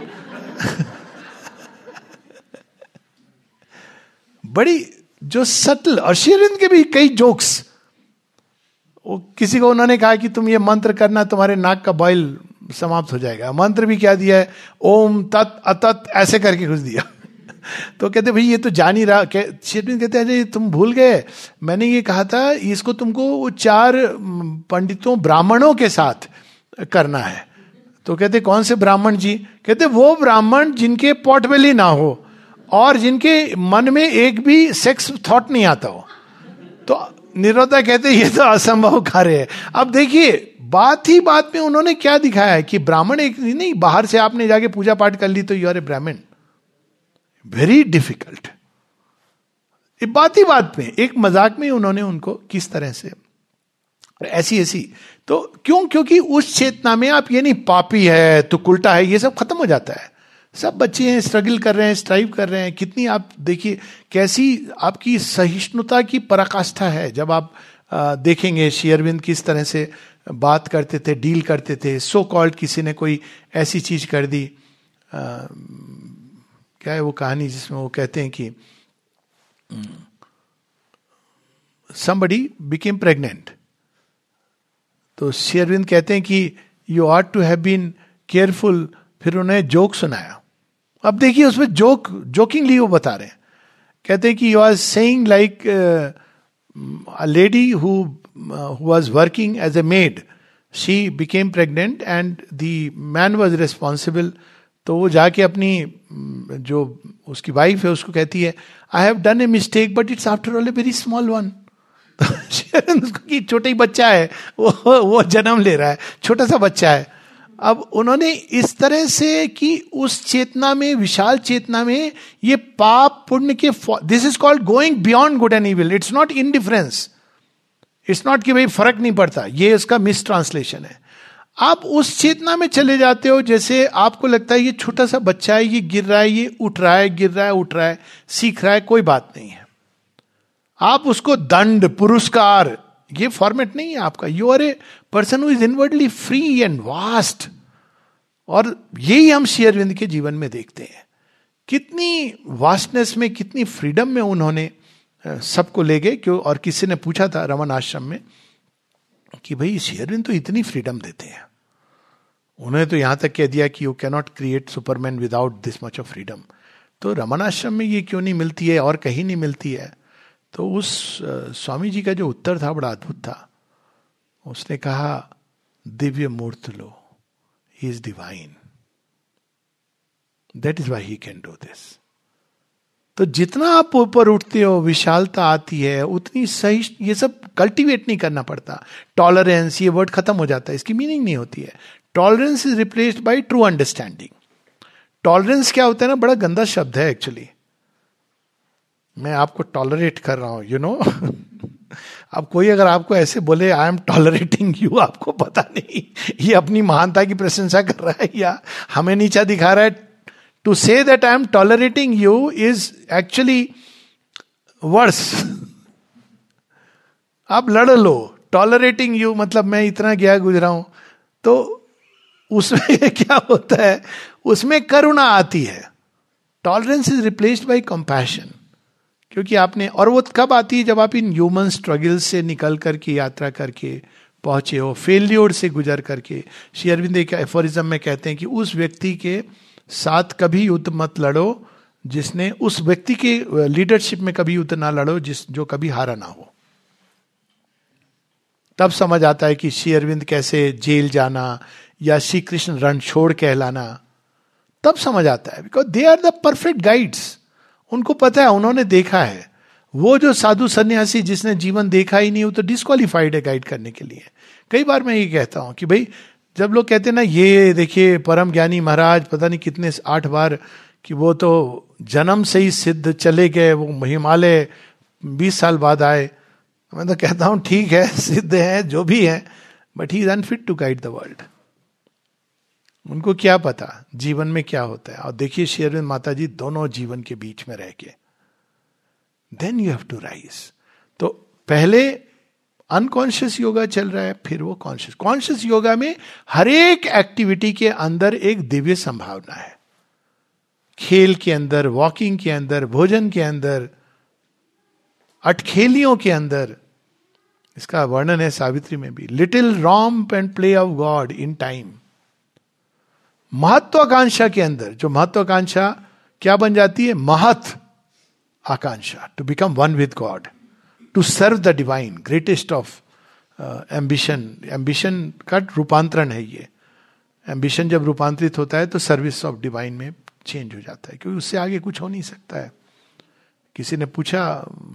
Speaker 1: बड़ी जो सटल, और श्री अरविंद के भी कई जोक्स। वो किसी को उन्होंने कहा कि तुम ये मंत्र करना, तुम्हारे नाक का बॉयल समाप्त हो जाएगा। मंत्र भी क्या दिया है, ओम तत् अतत ऐसे करके कुछ दिया। तो कहते भाई ये तो जान ही रहा। श्री अरविंद कहते हैं तुम भूल गए, मैंने ये कहा था इसको तुमको 4 पंडितों ब्राह्मणों के साथ करना है। तो कहते कौन से ब्राह्मण जी? कहते वो ब्राह्मण जिनके पॉट बेली ना हो और जिनके मन में एक भी सेक्स थॉट नहीं आता हो। तो निरुद्धा कहते ये तो असंभव कार्य है। अब देखिए बात ही बात में उन्होंने क्या दिखाया है कि ब्राह्मण एक नहीं, बाहर से आपने जाके पूजा पाठ कर ली तो यू आर ए ब्राह्मण, वेरी डिफिकल्ट। बात ही बात में, एक मजाक में उन्होंने उनको किस तरह से ऐसी तो क्यों? क्योंकि उस चेतना में आप ये नहीं पापी है तो उल्टा है, ये सब खत्म हो जाता है। सब बच्चे हैं, स्ट्रगल कर रहे हैं, स्ट्राइव कर रहे हैं। कितनी आप देखिए कैसी आपकी सहिष्णुता की पराकाष्ठा है। जब आप देखेंगे श्री अरविंद किस तरह से बात करते थे, डील करते थे। सो कॉल्ड किसी ने कोई ऐसी चीज कर दी, क्या है वो कहानी जिसमें वो कहते हैं कि somebody became pregnant, तो श्री अरविंद कहते हैं कि you are to have been careful. फिर उन्हें जोक सुनाया। अब देखिए उसमें जोकिंगली वो बता रहे हैं, कहते हैं कि you are saying like a lady who was working as a maid, she became pregnant and the man was responsible. तो वो जाके अपनी जो उसकी वाइफ है उसको कहती है I have done a mistake but it's after all a very small one. कि छोटा ही बच्चा है, वो जन्म ले रहा है, छोटा सा बच्चा है। अब उन्होंने इस तरह से कि उस चेतना में, विशाल चेतना में, ये पाप पुण्य के, this is called going beyond good and evil. It's not indifference, it's not कि भाई फर्क नहीं पड़ता, ये इसका मिस ट्रांसलेशन है। आप उस चेतना में चले जाते हो जैसे आपको लगता है ये छोटा सा बच्चा है, ये गिर रहा है, ये उठ रहा है, गिर रहा है, उठ रहा है, सीख रहा है, कोई बात नहीं है। आप उसको दंड, पुरस्कार, ये फॉर्मेट नहीं है आपका। You are a person who is inwardly free and vast. और यही हम श्री अरविंद के जीवन में देखते हैं, कितनी वास्टनेस में, कितनी फ्रीडम में उन्होंने सबको ले गए। क्यों? और किसी ने पूछा था रमन आश्रम में कि भाई श्री अरविंद तो इतनी फ्रीडम देते हैं, उन्होंने तो यहां तक कह दिया कि you cannot create superman without this much of freedom. तो रमन आश्रम में ये क्यों नहीं मिलती है और कहीं नहीं मिलती है? तो उस स्वामी जी का जो उत्तर था बड़ा अद्भुत था। उसने कहा दिव्य मूर्त लो, he is divine, that is why he can do this. तो जितना आप ऊपर उठते हो, विशालता आती है, उतनी सही, ये सब कल्टीवेट नहीं करना पड़ता। टॉलरेंस, ये वर्ड खत्म हो जाता है, इसकी मीनिंग नहीं होती है। Tolerance is replaced by true understanding. Tolerance क्या होता है ना, बड़ा गंदा शब्द है एक्चुअली। मैं आपको टॉलरेट कर रहा हूं, यू नो। अब कोई अगर आपको ऐसे बोले आई एम टॉलरेटिंग यू, आपको पता नहीं ये अपनी महानता की प्रशंसा कर रहा है या हमें नीचा दिखा रहा है। To say that I am tolerating you is actually worse. आप लड़ लो, टॉलरेटिंग यू मतलब मैं इतना गया गुजरा हूं। तो उसमें क्या होता है, उसमें करुणा आती है। Tolerance is replaced by compassion. क्योंकि आपने, और वो कब आती है, जब आप इन ह्यूमन स्ट्रगल से निकल करके, यात्रा करके पहुंचे हो, फेल्योर से गुजर करके। श्री अरविंद एक एफोरिज्म में कहते हैं कि उस व्यक्ति के साथ कभी युद्ध मत लड़ो जिसने उस व्यक्ति के लीडरशिप में कभी उतना लड़ो जो कभी हारा ना हो। तब समझ आता है कि श्री अरविंद कैसे जेल जाना या श्री कृष्ण रणछोड़ कहलाना, तब समझ आता है। Because they are the perfect guides. उनको पता है, उन्होंने देखा है। वो जो साधु सन्यासी जिसने जीवन देखा ही नहीं, वो तो डिस्क्वालिफाइड है गाइड करने के लिए। कई बार मैं ये कहता हूं कि भाई, जब लोग कहते हैं ना, ये देखिए परम ज्ञानी महाराज पता नहीं कितने 8 बार, कि वो तो जन्म से ही सिद्ध चले गए, वो हिमालय 20 साल बाद आए। मैं तो कहता हूं ठीक है, सिद्ध है जो भी है, but he is unfit to guide the world. उनको क्या पता जीवन में क्या होता है। और देखिए श्री अरविंद माता जी दोनों जीवन के बीच में रह के, then you have to rise. तो पहले अनकॉन्शियस योगा चल रहा है, फिर वो कॉन्शियस योगा में हर एक एक्टिविटी के अंदर एक दिव्य संभावना है। खेल के अंदर, वॉकिंग के अंदर, भोजन के अंदर, अटखेलियों के अंदर। इसका वर्णन है सावित्री में भी, little romp and play of God in time. महत्वाकांक्षा के अंदर, जो महत्वाकांक्षा क्या बन जाती है, महत आकांक्षा, to become one with God, to serve the divine, greatest of ambition. Ambition का रूपांतरण है ये। एम्बिशन जब रूपांतरित होता है तो सर्विस ऑफ डिवाइन में चेंज हो जाता है, क्योंकि उससे आगे कुछ हो नहीं सकता है। किसी ने पूछा,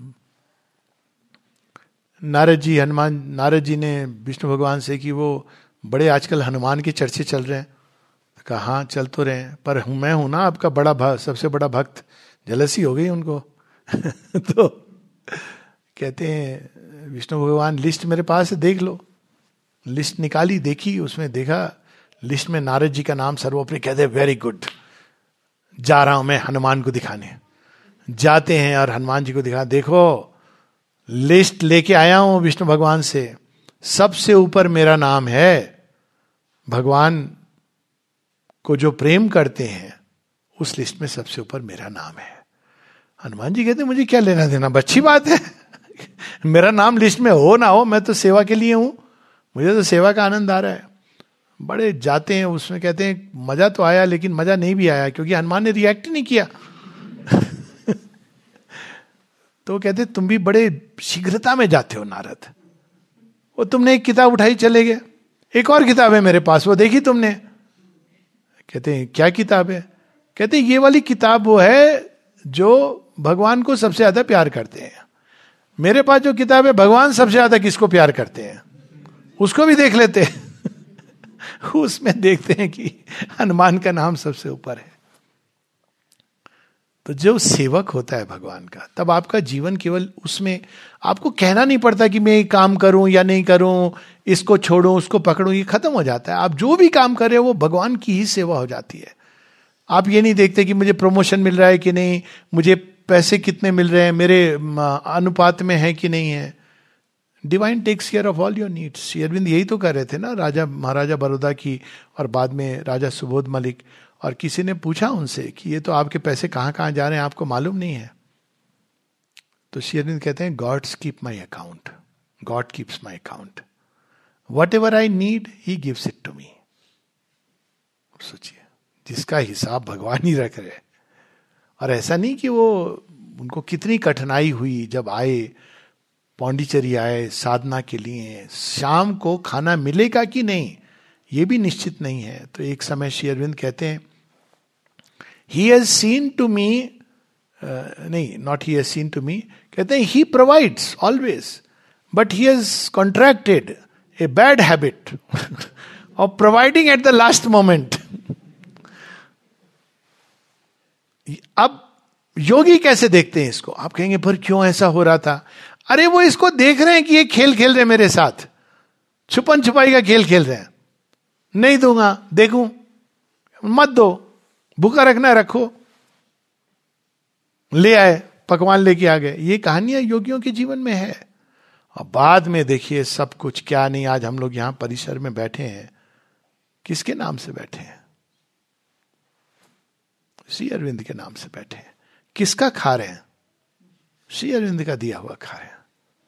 Speaker 1: नारद जी ने विष्णु भगवान से कि वो बड़े आजकल हनुमान के चर्चे चल रहे हैं। कहा हाँ चल तो रहे हैं, पर मैं हूं ना आपका बड़ा सबसे बड़ा भक्त। जलसी हो गई उनको। तो कहते हैं विष्णु भगवान, लिस्ट मेरे पास है देख लो। लिस्ट निकाली, देखी, उसमें देखा लिस्ट में नारद जी का नाम सर्वोपरि। कहते हैं वेरी गुड, जा रहा हूं मैं हनुमान को दिखाने। जाते हैं और हनुमान जी को दिखा, देखो लिस्ट लेके आया हूं विष्णु भगवान से, सबसे ऊपर मेरा नाम है। भगवान को जो प्रेम करते हैं उस लिस्ट में सबसे ऊपर मेरा नाम है। हनुमान जी कहते मुझे क्या लेना देना, अच्छी बात है। मेरा नाम लिस्ट में हो ना हो, मैं तो सेवा के लिए हूं, मुझे तो सेवा का आनंद आ रहा है। बड़े जाते हैं उसमें, कहते हैं मजा तो आया, लेकिन मजा नहीं भी आया, क्योंकि हनुमान ने रिएक्ट नहीं किया। तो कहते तुम भी बड़े शीघ्रता में जाते हो नारद। वो तुमने एक किताब उठाई चले गए, एक और किताब है मेरे पास, वो देखी तुमने? कहते हैं क्या किताब है? कहते हैं ये वाली किताब वो है जो भगवान को सबसे ज्यादा प्यार करते हैं। मेरे पास जो किताब है, भगवान सबसे ज्यादा किसको प्यार करते हैं, उसको भी देख लेते हैं। उसमें देखते हैं कि हनुमान का नाम सबसे ऊपर है। तो जो सेवक होता है भगवान का, तब आपका जीवन केवल उसमें, आपको कहना नहीं पड़ता कि मैं ये काम करूं या नहीं करूं, इसको छोड़ूं उसको पकड़ूं, ये खत्म हो जाता है। आप जो भी काम कर रहे हो वो भगवान की ही सेवा हो जाती है। आप ये नहीं देखते कि मुझे प्रमोशन मिल रहा है कि नहीं, मुझे पैसे कितने मिल रहे हैं, मेरे अनुपात में है कि नहीं है। Divine takes care of all your needs. Shri Aurobindo यही तो कर रहे थे ना, राजा महाराजा बड़ौदा की और बाद में राजा सुबोध मलिक। और किसी ने पूछा उनसे कि ये तो आपके पैसे कहाँ कहाँ जा रहे हैं, आपको मालूम नहीं है? तो श्री अरविंद कहते हैं God's keep my account, God keeps my account, whatever I need he gives it to me. सोचिए, जिसका हिसाब भगवान ही रख रहे। और ऐसा नहीं कि वो, उनको कितनी कठिनाई हुई जब आए, पौंडीचेरी आए साधना के लिए, शाम को खाना मिलेगा कि नहीं ये भी निश्चित नहीं है। तो एक समय श्री अरविंद कहते हैं he has seen to me, नहीं not he has seen to me, कहते हैं he provides always, but he has contracted a bad habit of providing at the last moment. अब योगी कैसे देखते हैं इसको? आप कहेंगे पर क्यों ऐसा हो रहा था? अरे वो इसको देख रहे हैं कि ये खेल खेल रहे हैं मेरे साथ, छुपन छुपाई का खेल खेल रहे हैं। नहीं दूंगा, देखूं, मत दो, भूखा रखना रखो, ले आए, पकवान लेके आ गए। ये कहानियां योगियों के जीवन में है। और बाद में देखिए सब कुछ क्या नहीं, आज हम लोग यहां परिसर में बैठे हैं, किसके नाम से बैठे हैं? श्री अरविंद के नाम से बैठे हैं। किसका खा रहे हैं? श्री अरविंद का दिया हुआ खा रहे हैं।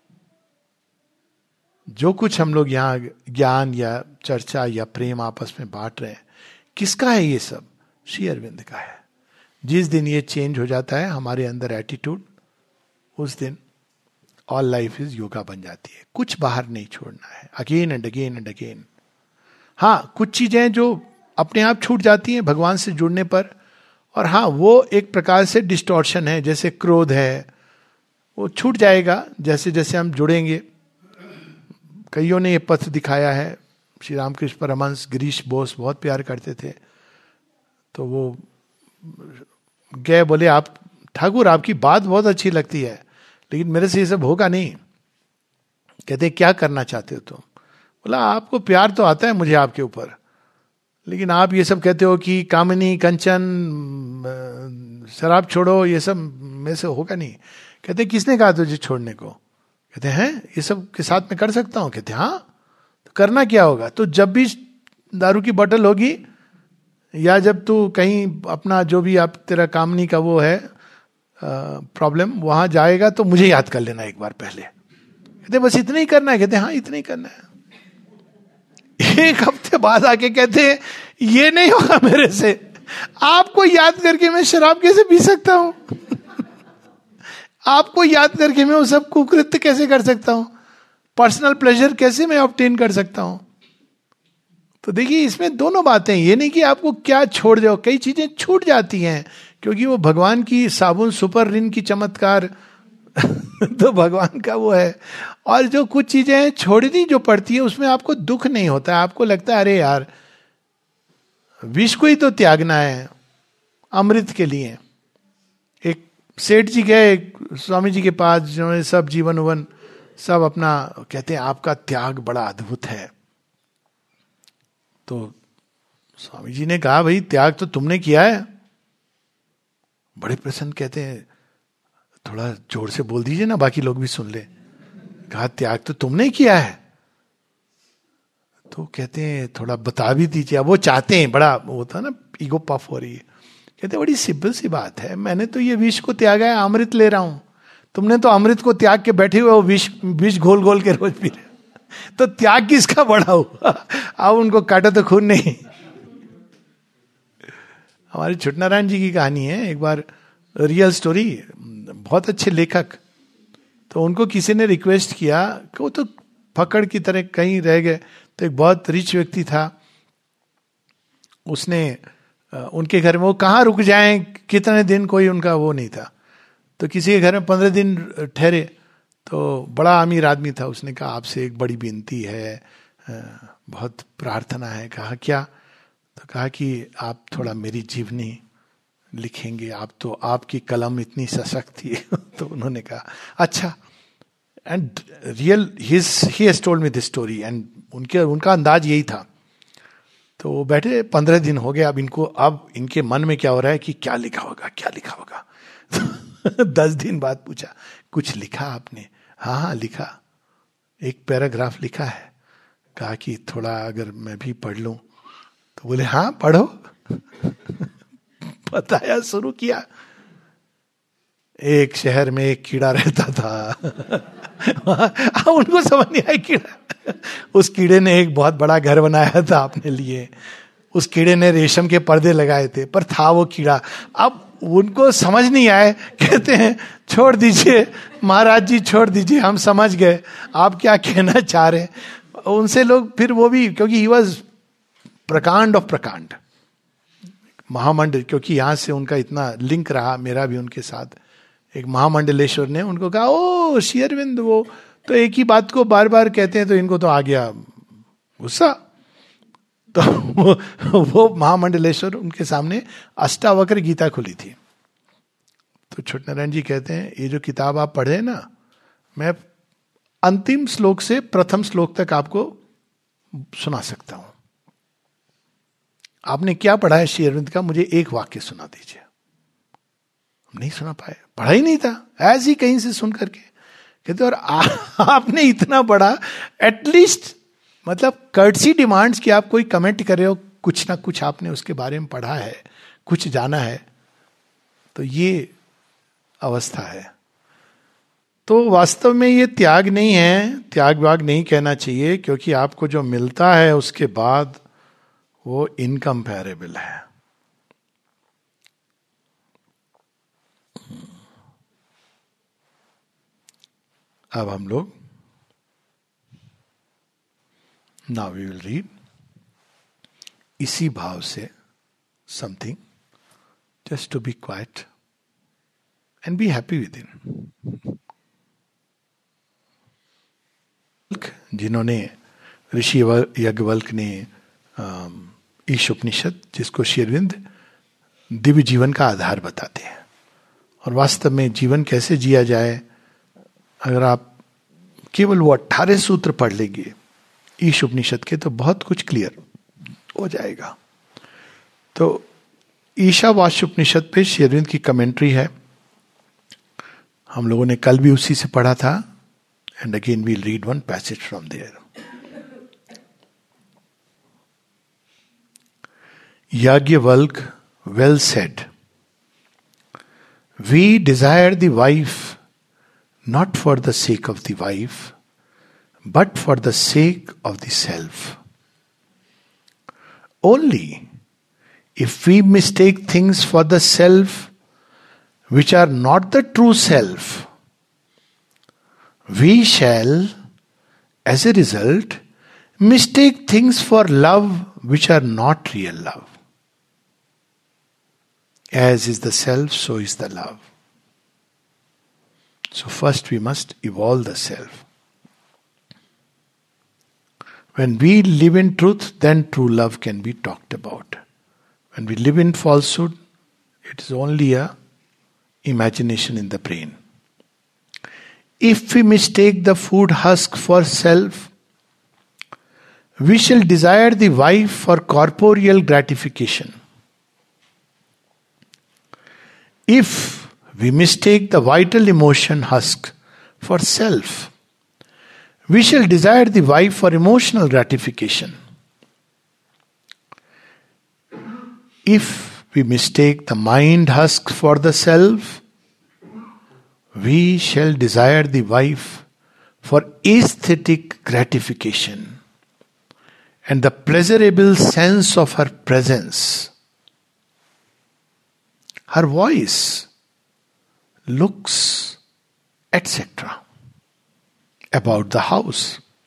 Speaker 1: जो कुछ हम लोग यहां ज्ञान या चर्चा या प्रेम आपस में बांट रहे हैं, किसका है ये सब? श्री अरविंद का है। जिस दिन ये चेंज हो जाता है हमारे अंदर एटीट्यूड, उस दिन ऑल लाइफ इज योगा बन जाती है. कुछ बाहर नहीं छोड़ना है, again and again and again. हाँ, कुछ चीजें जो अपने आप छूट जाती हैं भगवान से जुड़ने पर, और हाँ वो एक प्रकार से डिस्टॉर्शन है, जैसे क्रोध है वो छूट जाएगा जैसे जैसे हम जुड़ेंगे. कईयों ने ये पथ दिखाया है. श्री रामकृष्ण परमहंस गिरीश बोस बहुत प्यार करते थे, तो वो गए, बोले आप ठाकुर आपकी बात बहुत अच्छी लगती है लेकिन मेरे से ये सब होगा नहीं. कहते क्या करना चाहते हो तुम? बोला आपको प्यार तो आता है मुझे आपके ऊपर, लेकिन आप ये सब कहते हो कि कामिनी कंचन शराब छोड़ो, ये सब मेरे से होगा नहीं. कहते किसने कहा तुझे छोड़ने को? कहते हैं ये सब के साथ में कर सकता हूं. कहते हाँ, तो करना क्या होगा? तो जब भी दारू की बोतल होगी या जब तू कहीं अपना जो भी आप तेरा कामनी का वो है प्रॉब्लम वहां जाएगा तो मुझे याद कर लेना एक बार पहले. कहते बस इतना ही करना है? कहते हाँ इतना ही करना है. एक हफ्ते बाद आके कहते हैं ये नहीं होगा मेरे से, आपको याद करके मैं शराब कैसे पी सकता हूं? आपको याद करके मैं वो सब कुकृत्य कैसे कर सकता हूं? पर्सनल प्लेजर कैसे मैं ऑब्टेन कर सकता हूं? तो देखिए इसमें दोनों बातें, ये नहीं कि आपको क्या छोड़ जाओ, कई चीजें छूट जाती हैं क्योंकि वो भगवान की साबुन सुपर रिन की चमत्कार तो भगवान का वो है. और जो कुछ चीजें छोड़नी जो पड़ती है उसमें आपको दुख नहीं होता है, आपको लगता है अरे यार विष को ही तो त्यागना है अमृत के लिए. एक सेठ जी गए स्वामी जी के पास, जिन्होंने सब जीवन उवन सब अपना, कहते हैं आपका त्याग बड़ा अद्भुत है. तो स्वामी जी ने कहा भाई त्याग तो तुमने किया है. बड़े प्रसन्न, कहते हैं थोड़ा जोर से बोल दीजिए ना बाकी लोग भी सुन ले. कहा त्याग तो तुमने किया है. तो कहते हैं थोड़ा बता भी दीजिए. अब वो चाहते हैं, बड़ा वो था ना, ईगो पफ हो रही है. कहते बड़ी सिंपल सी बात है, मैंने तो ये विष को त्यागा है, अमृत ले रहा हूं. तुमने तो अमृत को त्याग के बैठे हुए विष घोल घोल के रोज पी रहे. तो त्याग किसका बड़ा हुआ? अब उनको काटा तो खून नहीं. हमारे छुटनारायण जी की कहानी है, एक बार रियल स्टोरी, बहुत अच्छे लेखक. तो उनको किसी ने रिक्वेस्ट किया कि वो तो फकड़ की तरह कहीं रह गए. तो एक बहुत रिच व्यक्ति था, उसने उनके घर में, वो कहाँ रुक जाएं कितने दिन, कोई उनका वो नहीं था. तो किसी के घर में 15 दिन ठहरे. तो बड़ा अमीर आदमी था. उसने कहा आपसे एक बड़ी विनती है, बहुत प्रार्थना है. कहा क्या? तो कहा कि आप थोड़ा मेरी जीवनी लिखेंगे, आप तो, आपकी कलम इतनी सशक्त थी. तो उन्होंने कहा अच्छा. And real he has told me this story. And उनका अंदाज यही था. तो वो बैठे, 15 दिन हो गए. अब इनके मन में क्या हो रहा है कि क्या लिखा होगा, क्या लिखा होगा. 10 दिन बाद पूछा कुछ लिखा आपने? हाँ लिखा, एक पैराग्राफ लिखा है. कहा कि थोड़ा अगर मैं भी पढ़ लूं. तो बोले हाँ पढ़ो. बताया, शुरू किया. एक शहर में एक कीड़ा रहता था. उनको समझ नहीं आया कीड़ा. उस कीड़े ने एक बहुत बड़ा घर बनाया था अपने लिए. उस कीड़े ने रेशम के पर्दे लगाए थे, पर था वो कीड़ा. अब उनको समझ नहीं आए. कहते हैं छोड़ दीजिए महाराज जी, छोड़ दीजिए, हम समझ गए आप क्या कहना चाह रहे. उनसे लोग फिर वो भी, क्योंकि ही वॉज प्रकांड ऑफ प्रकांड, महामंडल, क्योंकि यहां से उनका इतना लिंक रहा मेरा भी उनके साथ. एक महामंडलेश्वर ने उनको कहा ओ श्री अरविंद, वो तो एक ही बात को बार बार कहते हैं. तो इनको तो आ गया गुस्सा. तो वो महामंडलेश्वर उनके सामने अष्टावक्र गीता खुली थी. तो छुटनारायण जी कहते हैं ये जो किताब आप पढ़े ना, मैं अंतिम श्लोक से प्रथम श्लोक तक आपको सुना सकता हूं. आपने क्या पढ़ा है श्री अरविंद का, मुझे एक वाक्य सुना दीजिए. हम नहीं सुना पाए, पढ़ा ही नहीं था, ऐसे ही कहीं से सुन करके. कहते और आपने इतना बड़ा, एटलीस्ट मतलब कर्टसी डिमांड्स कि आप कोई कमेंट कर रहे हो, कुछ ना कुछ आपने उसके बारे में पढ़ा है, कुछ जाना है. तो ये अवस्था है. तो वास्तव में ये त्याग नहीं है, त्याग वाग नहीं कहना चाहिए, क्योंकि आपको जो मिलता है उसके बाद वो इनकम्पैरेबल है. अब हम लोग नाउ वी विल रीड इसी भाव से something, just to be quiet and be happy within. जिन्होंने ऋषि याज्ञवल्क्य ने ईश उपनिषद, जिसको श्री अरविंद दिव्य जीवन का आधार बताते हैं, और वास्तव में जीवन कैसे जिया जाए, अगर आप केवल वो 18 सूत्र पढ़ लेंगे ईश उपनिषद के, तो बहुत कुछ क्लियर हो जाएगा. तो ईशावास्य उपनिषद पे श्री अरविंद की कमेंट्री है, हम लोगों ने कल भी उसी से पढ़ा था, and again will read one passage from there. Yajnavalkya well said, we desire the wife not for the sake of the wife, but for the sake of the self. Only if we mistake things for the self which are not the true self, we shall, as a result, mistake things for love which are not real love. As is the self, so is the love. So first we must evolve the self. When we live in truth, then true love can be talked about. When we live in falsehood, it is only a imagination in the brain. If we mistake the food husk for self, we shall desire the wife for corporeal gratification. If we mistake the vital emotion husk for self, we shall desire the wife for emotional gratification. If we mistake the mind husk for the self, we shall desire the wife for aesthetic gratification and the pleasurable sense of her presence, her voice, looks, etc. about the house.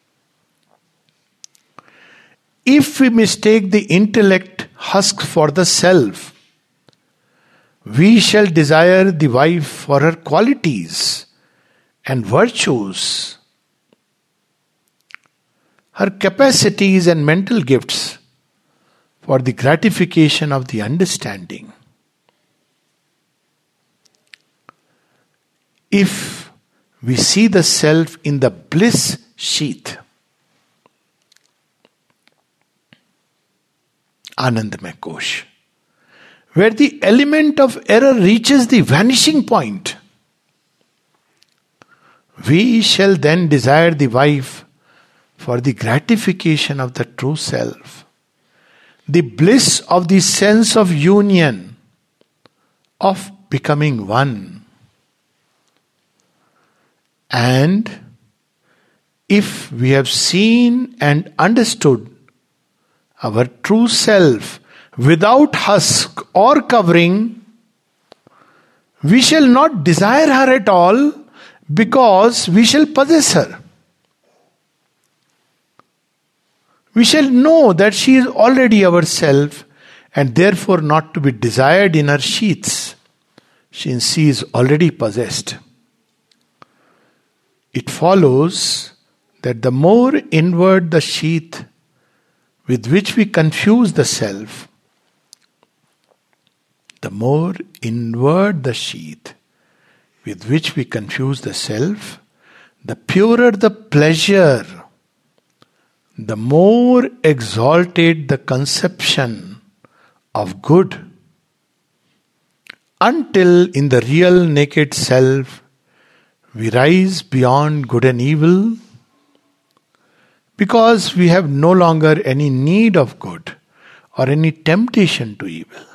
Speaker 1: If we mistake the intellect husk for the self, we shall desire the wife for her qualities and virtues, her capacities and mental gifts, for the gratification of the understanding. If we see the self in the bliss sheath, Anandamay Kosh, where the element of error reaches the vanishing point, we shall then desire the wife for the gratification of the true self, the bliss of the sense of union, of becoming one. And if we have seen and understood our true self without husk or covering, we shall not desire her at all, because we shall possess her. We shall know that she is already our self, and therefore not to be desired in her sheaths, since she is already possessed. It follows that the more inward the sheath with which we confuse the self, the more inward the sheath with which we confuse the self, the purer the pleasure, the more exalted the conception of good, until in the real naked self we rise beyond good and evil, because we have no longer any need of good or any temptation to evil.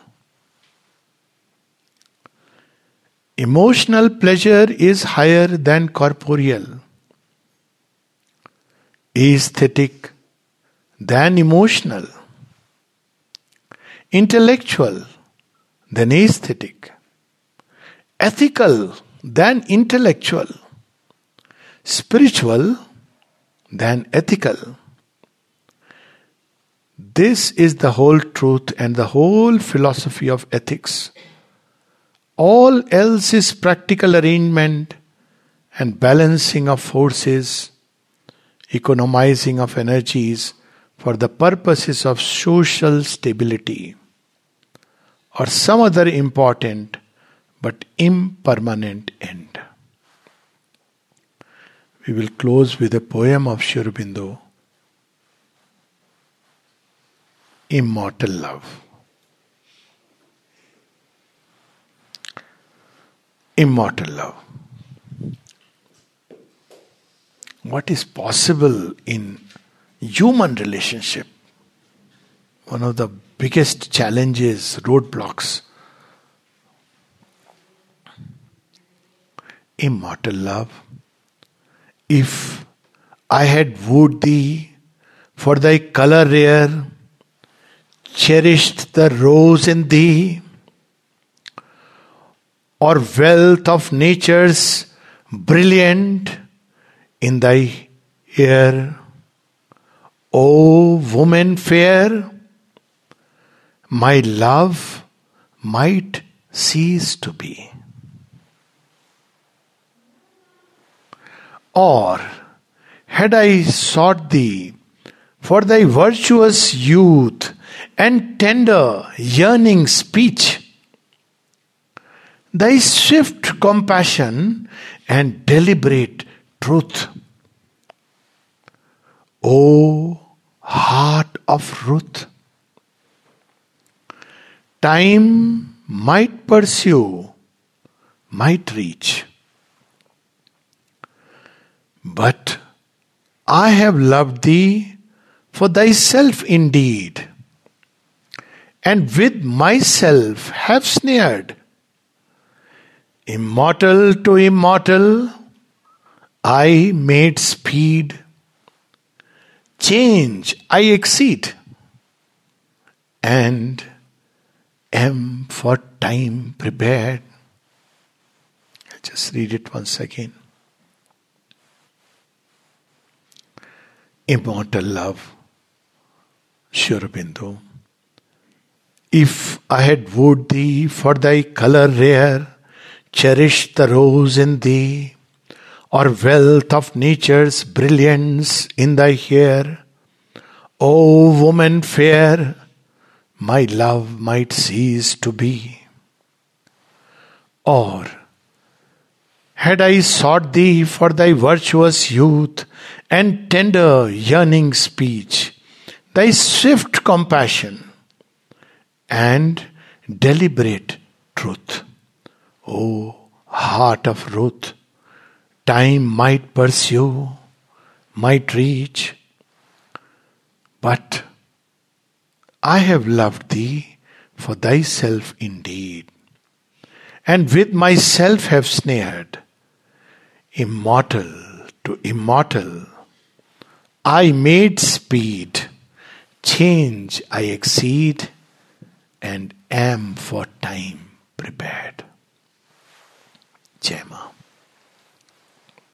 Speaker 1: Emotional pleasure is higher than corporeal, aesthetic than emotional, intellectual than aesthetic, ethical than intellectual, spiritual than ethical. This is the whole truth and the whole philosophy of ethics. All else is practical arrangement and balancing of forces, economizing of energies for the purposes of social stability or some other important but impermanent end. We will close with a poem of Sri Aurobindo, Immortal Love. Immortal love. What is possible in human relationship? One of the biggest challenges, roadblocks. Immortal love. If I had wooed thee for thy color rare, cherished the rose in thee, or wealth of nature's brilliant in thy hair, O woman fair, my love might cease to be. Or had I sought thee for thy virtuous youth and tender yearning speech, thy swift compassion and deliberate truth, O heart of Ruth, time might pursue, might reach. But I have loved thee for thyself indeed, and with myself have snared. Immortal to immortal, I made speed. Change I exceed, and am for time prepared. I'll just read it once again. Immortal love, Sri Aurobindo. If I had wooed thee for thy color rare, cherished the rose in thee, or wealth of nature's brilliance in thy hair, O woman fair, my love might cease to be. Or had I sought thee for thy virtuous youth and tender yearning speech, thy swift compassion and deliberate truth, O heart of Ruth, time might pursue, might reach, but I have loved thee for thyself indeed, and with myself have snared. Immortal to immortal, I made speed, change I exceed, and am for time prepared. Jai Ma.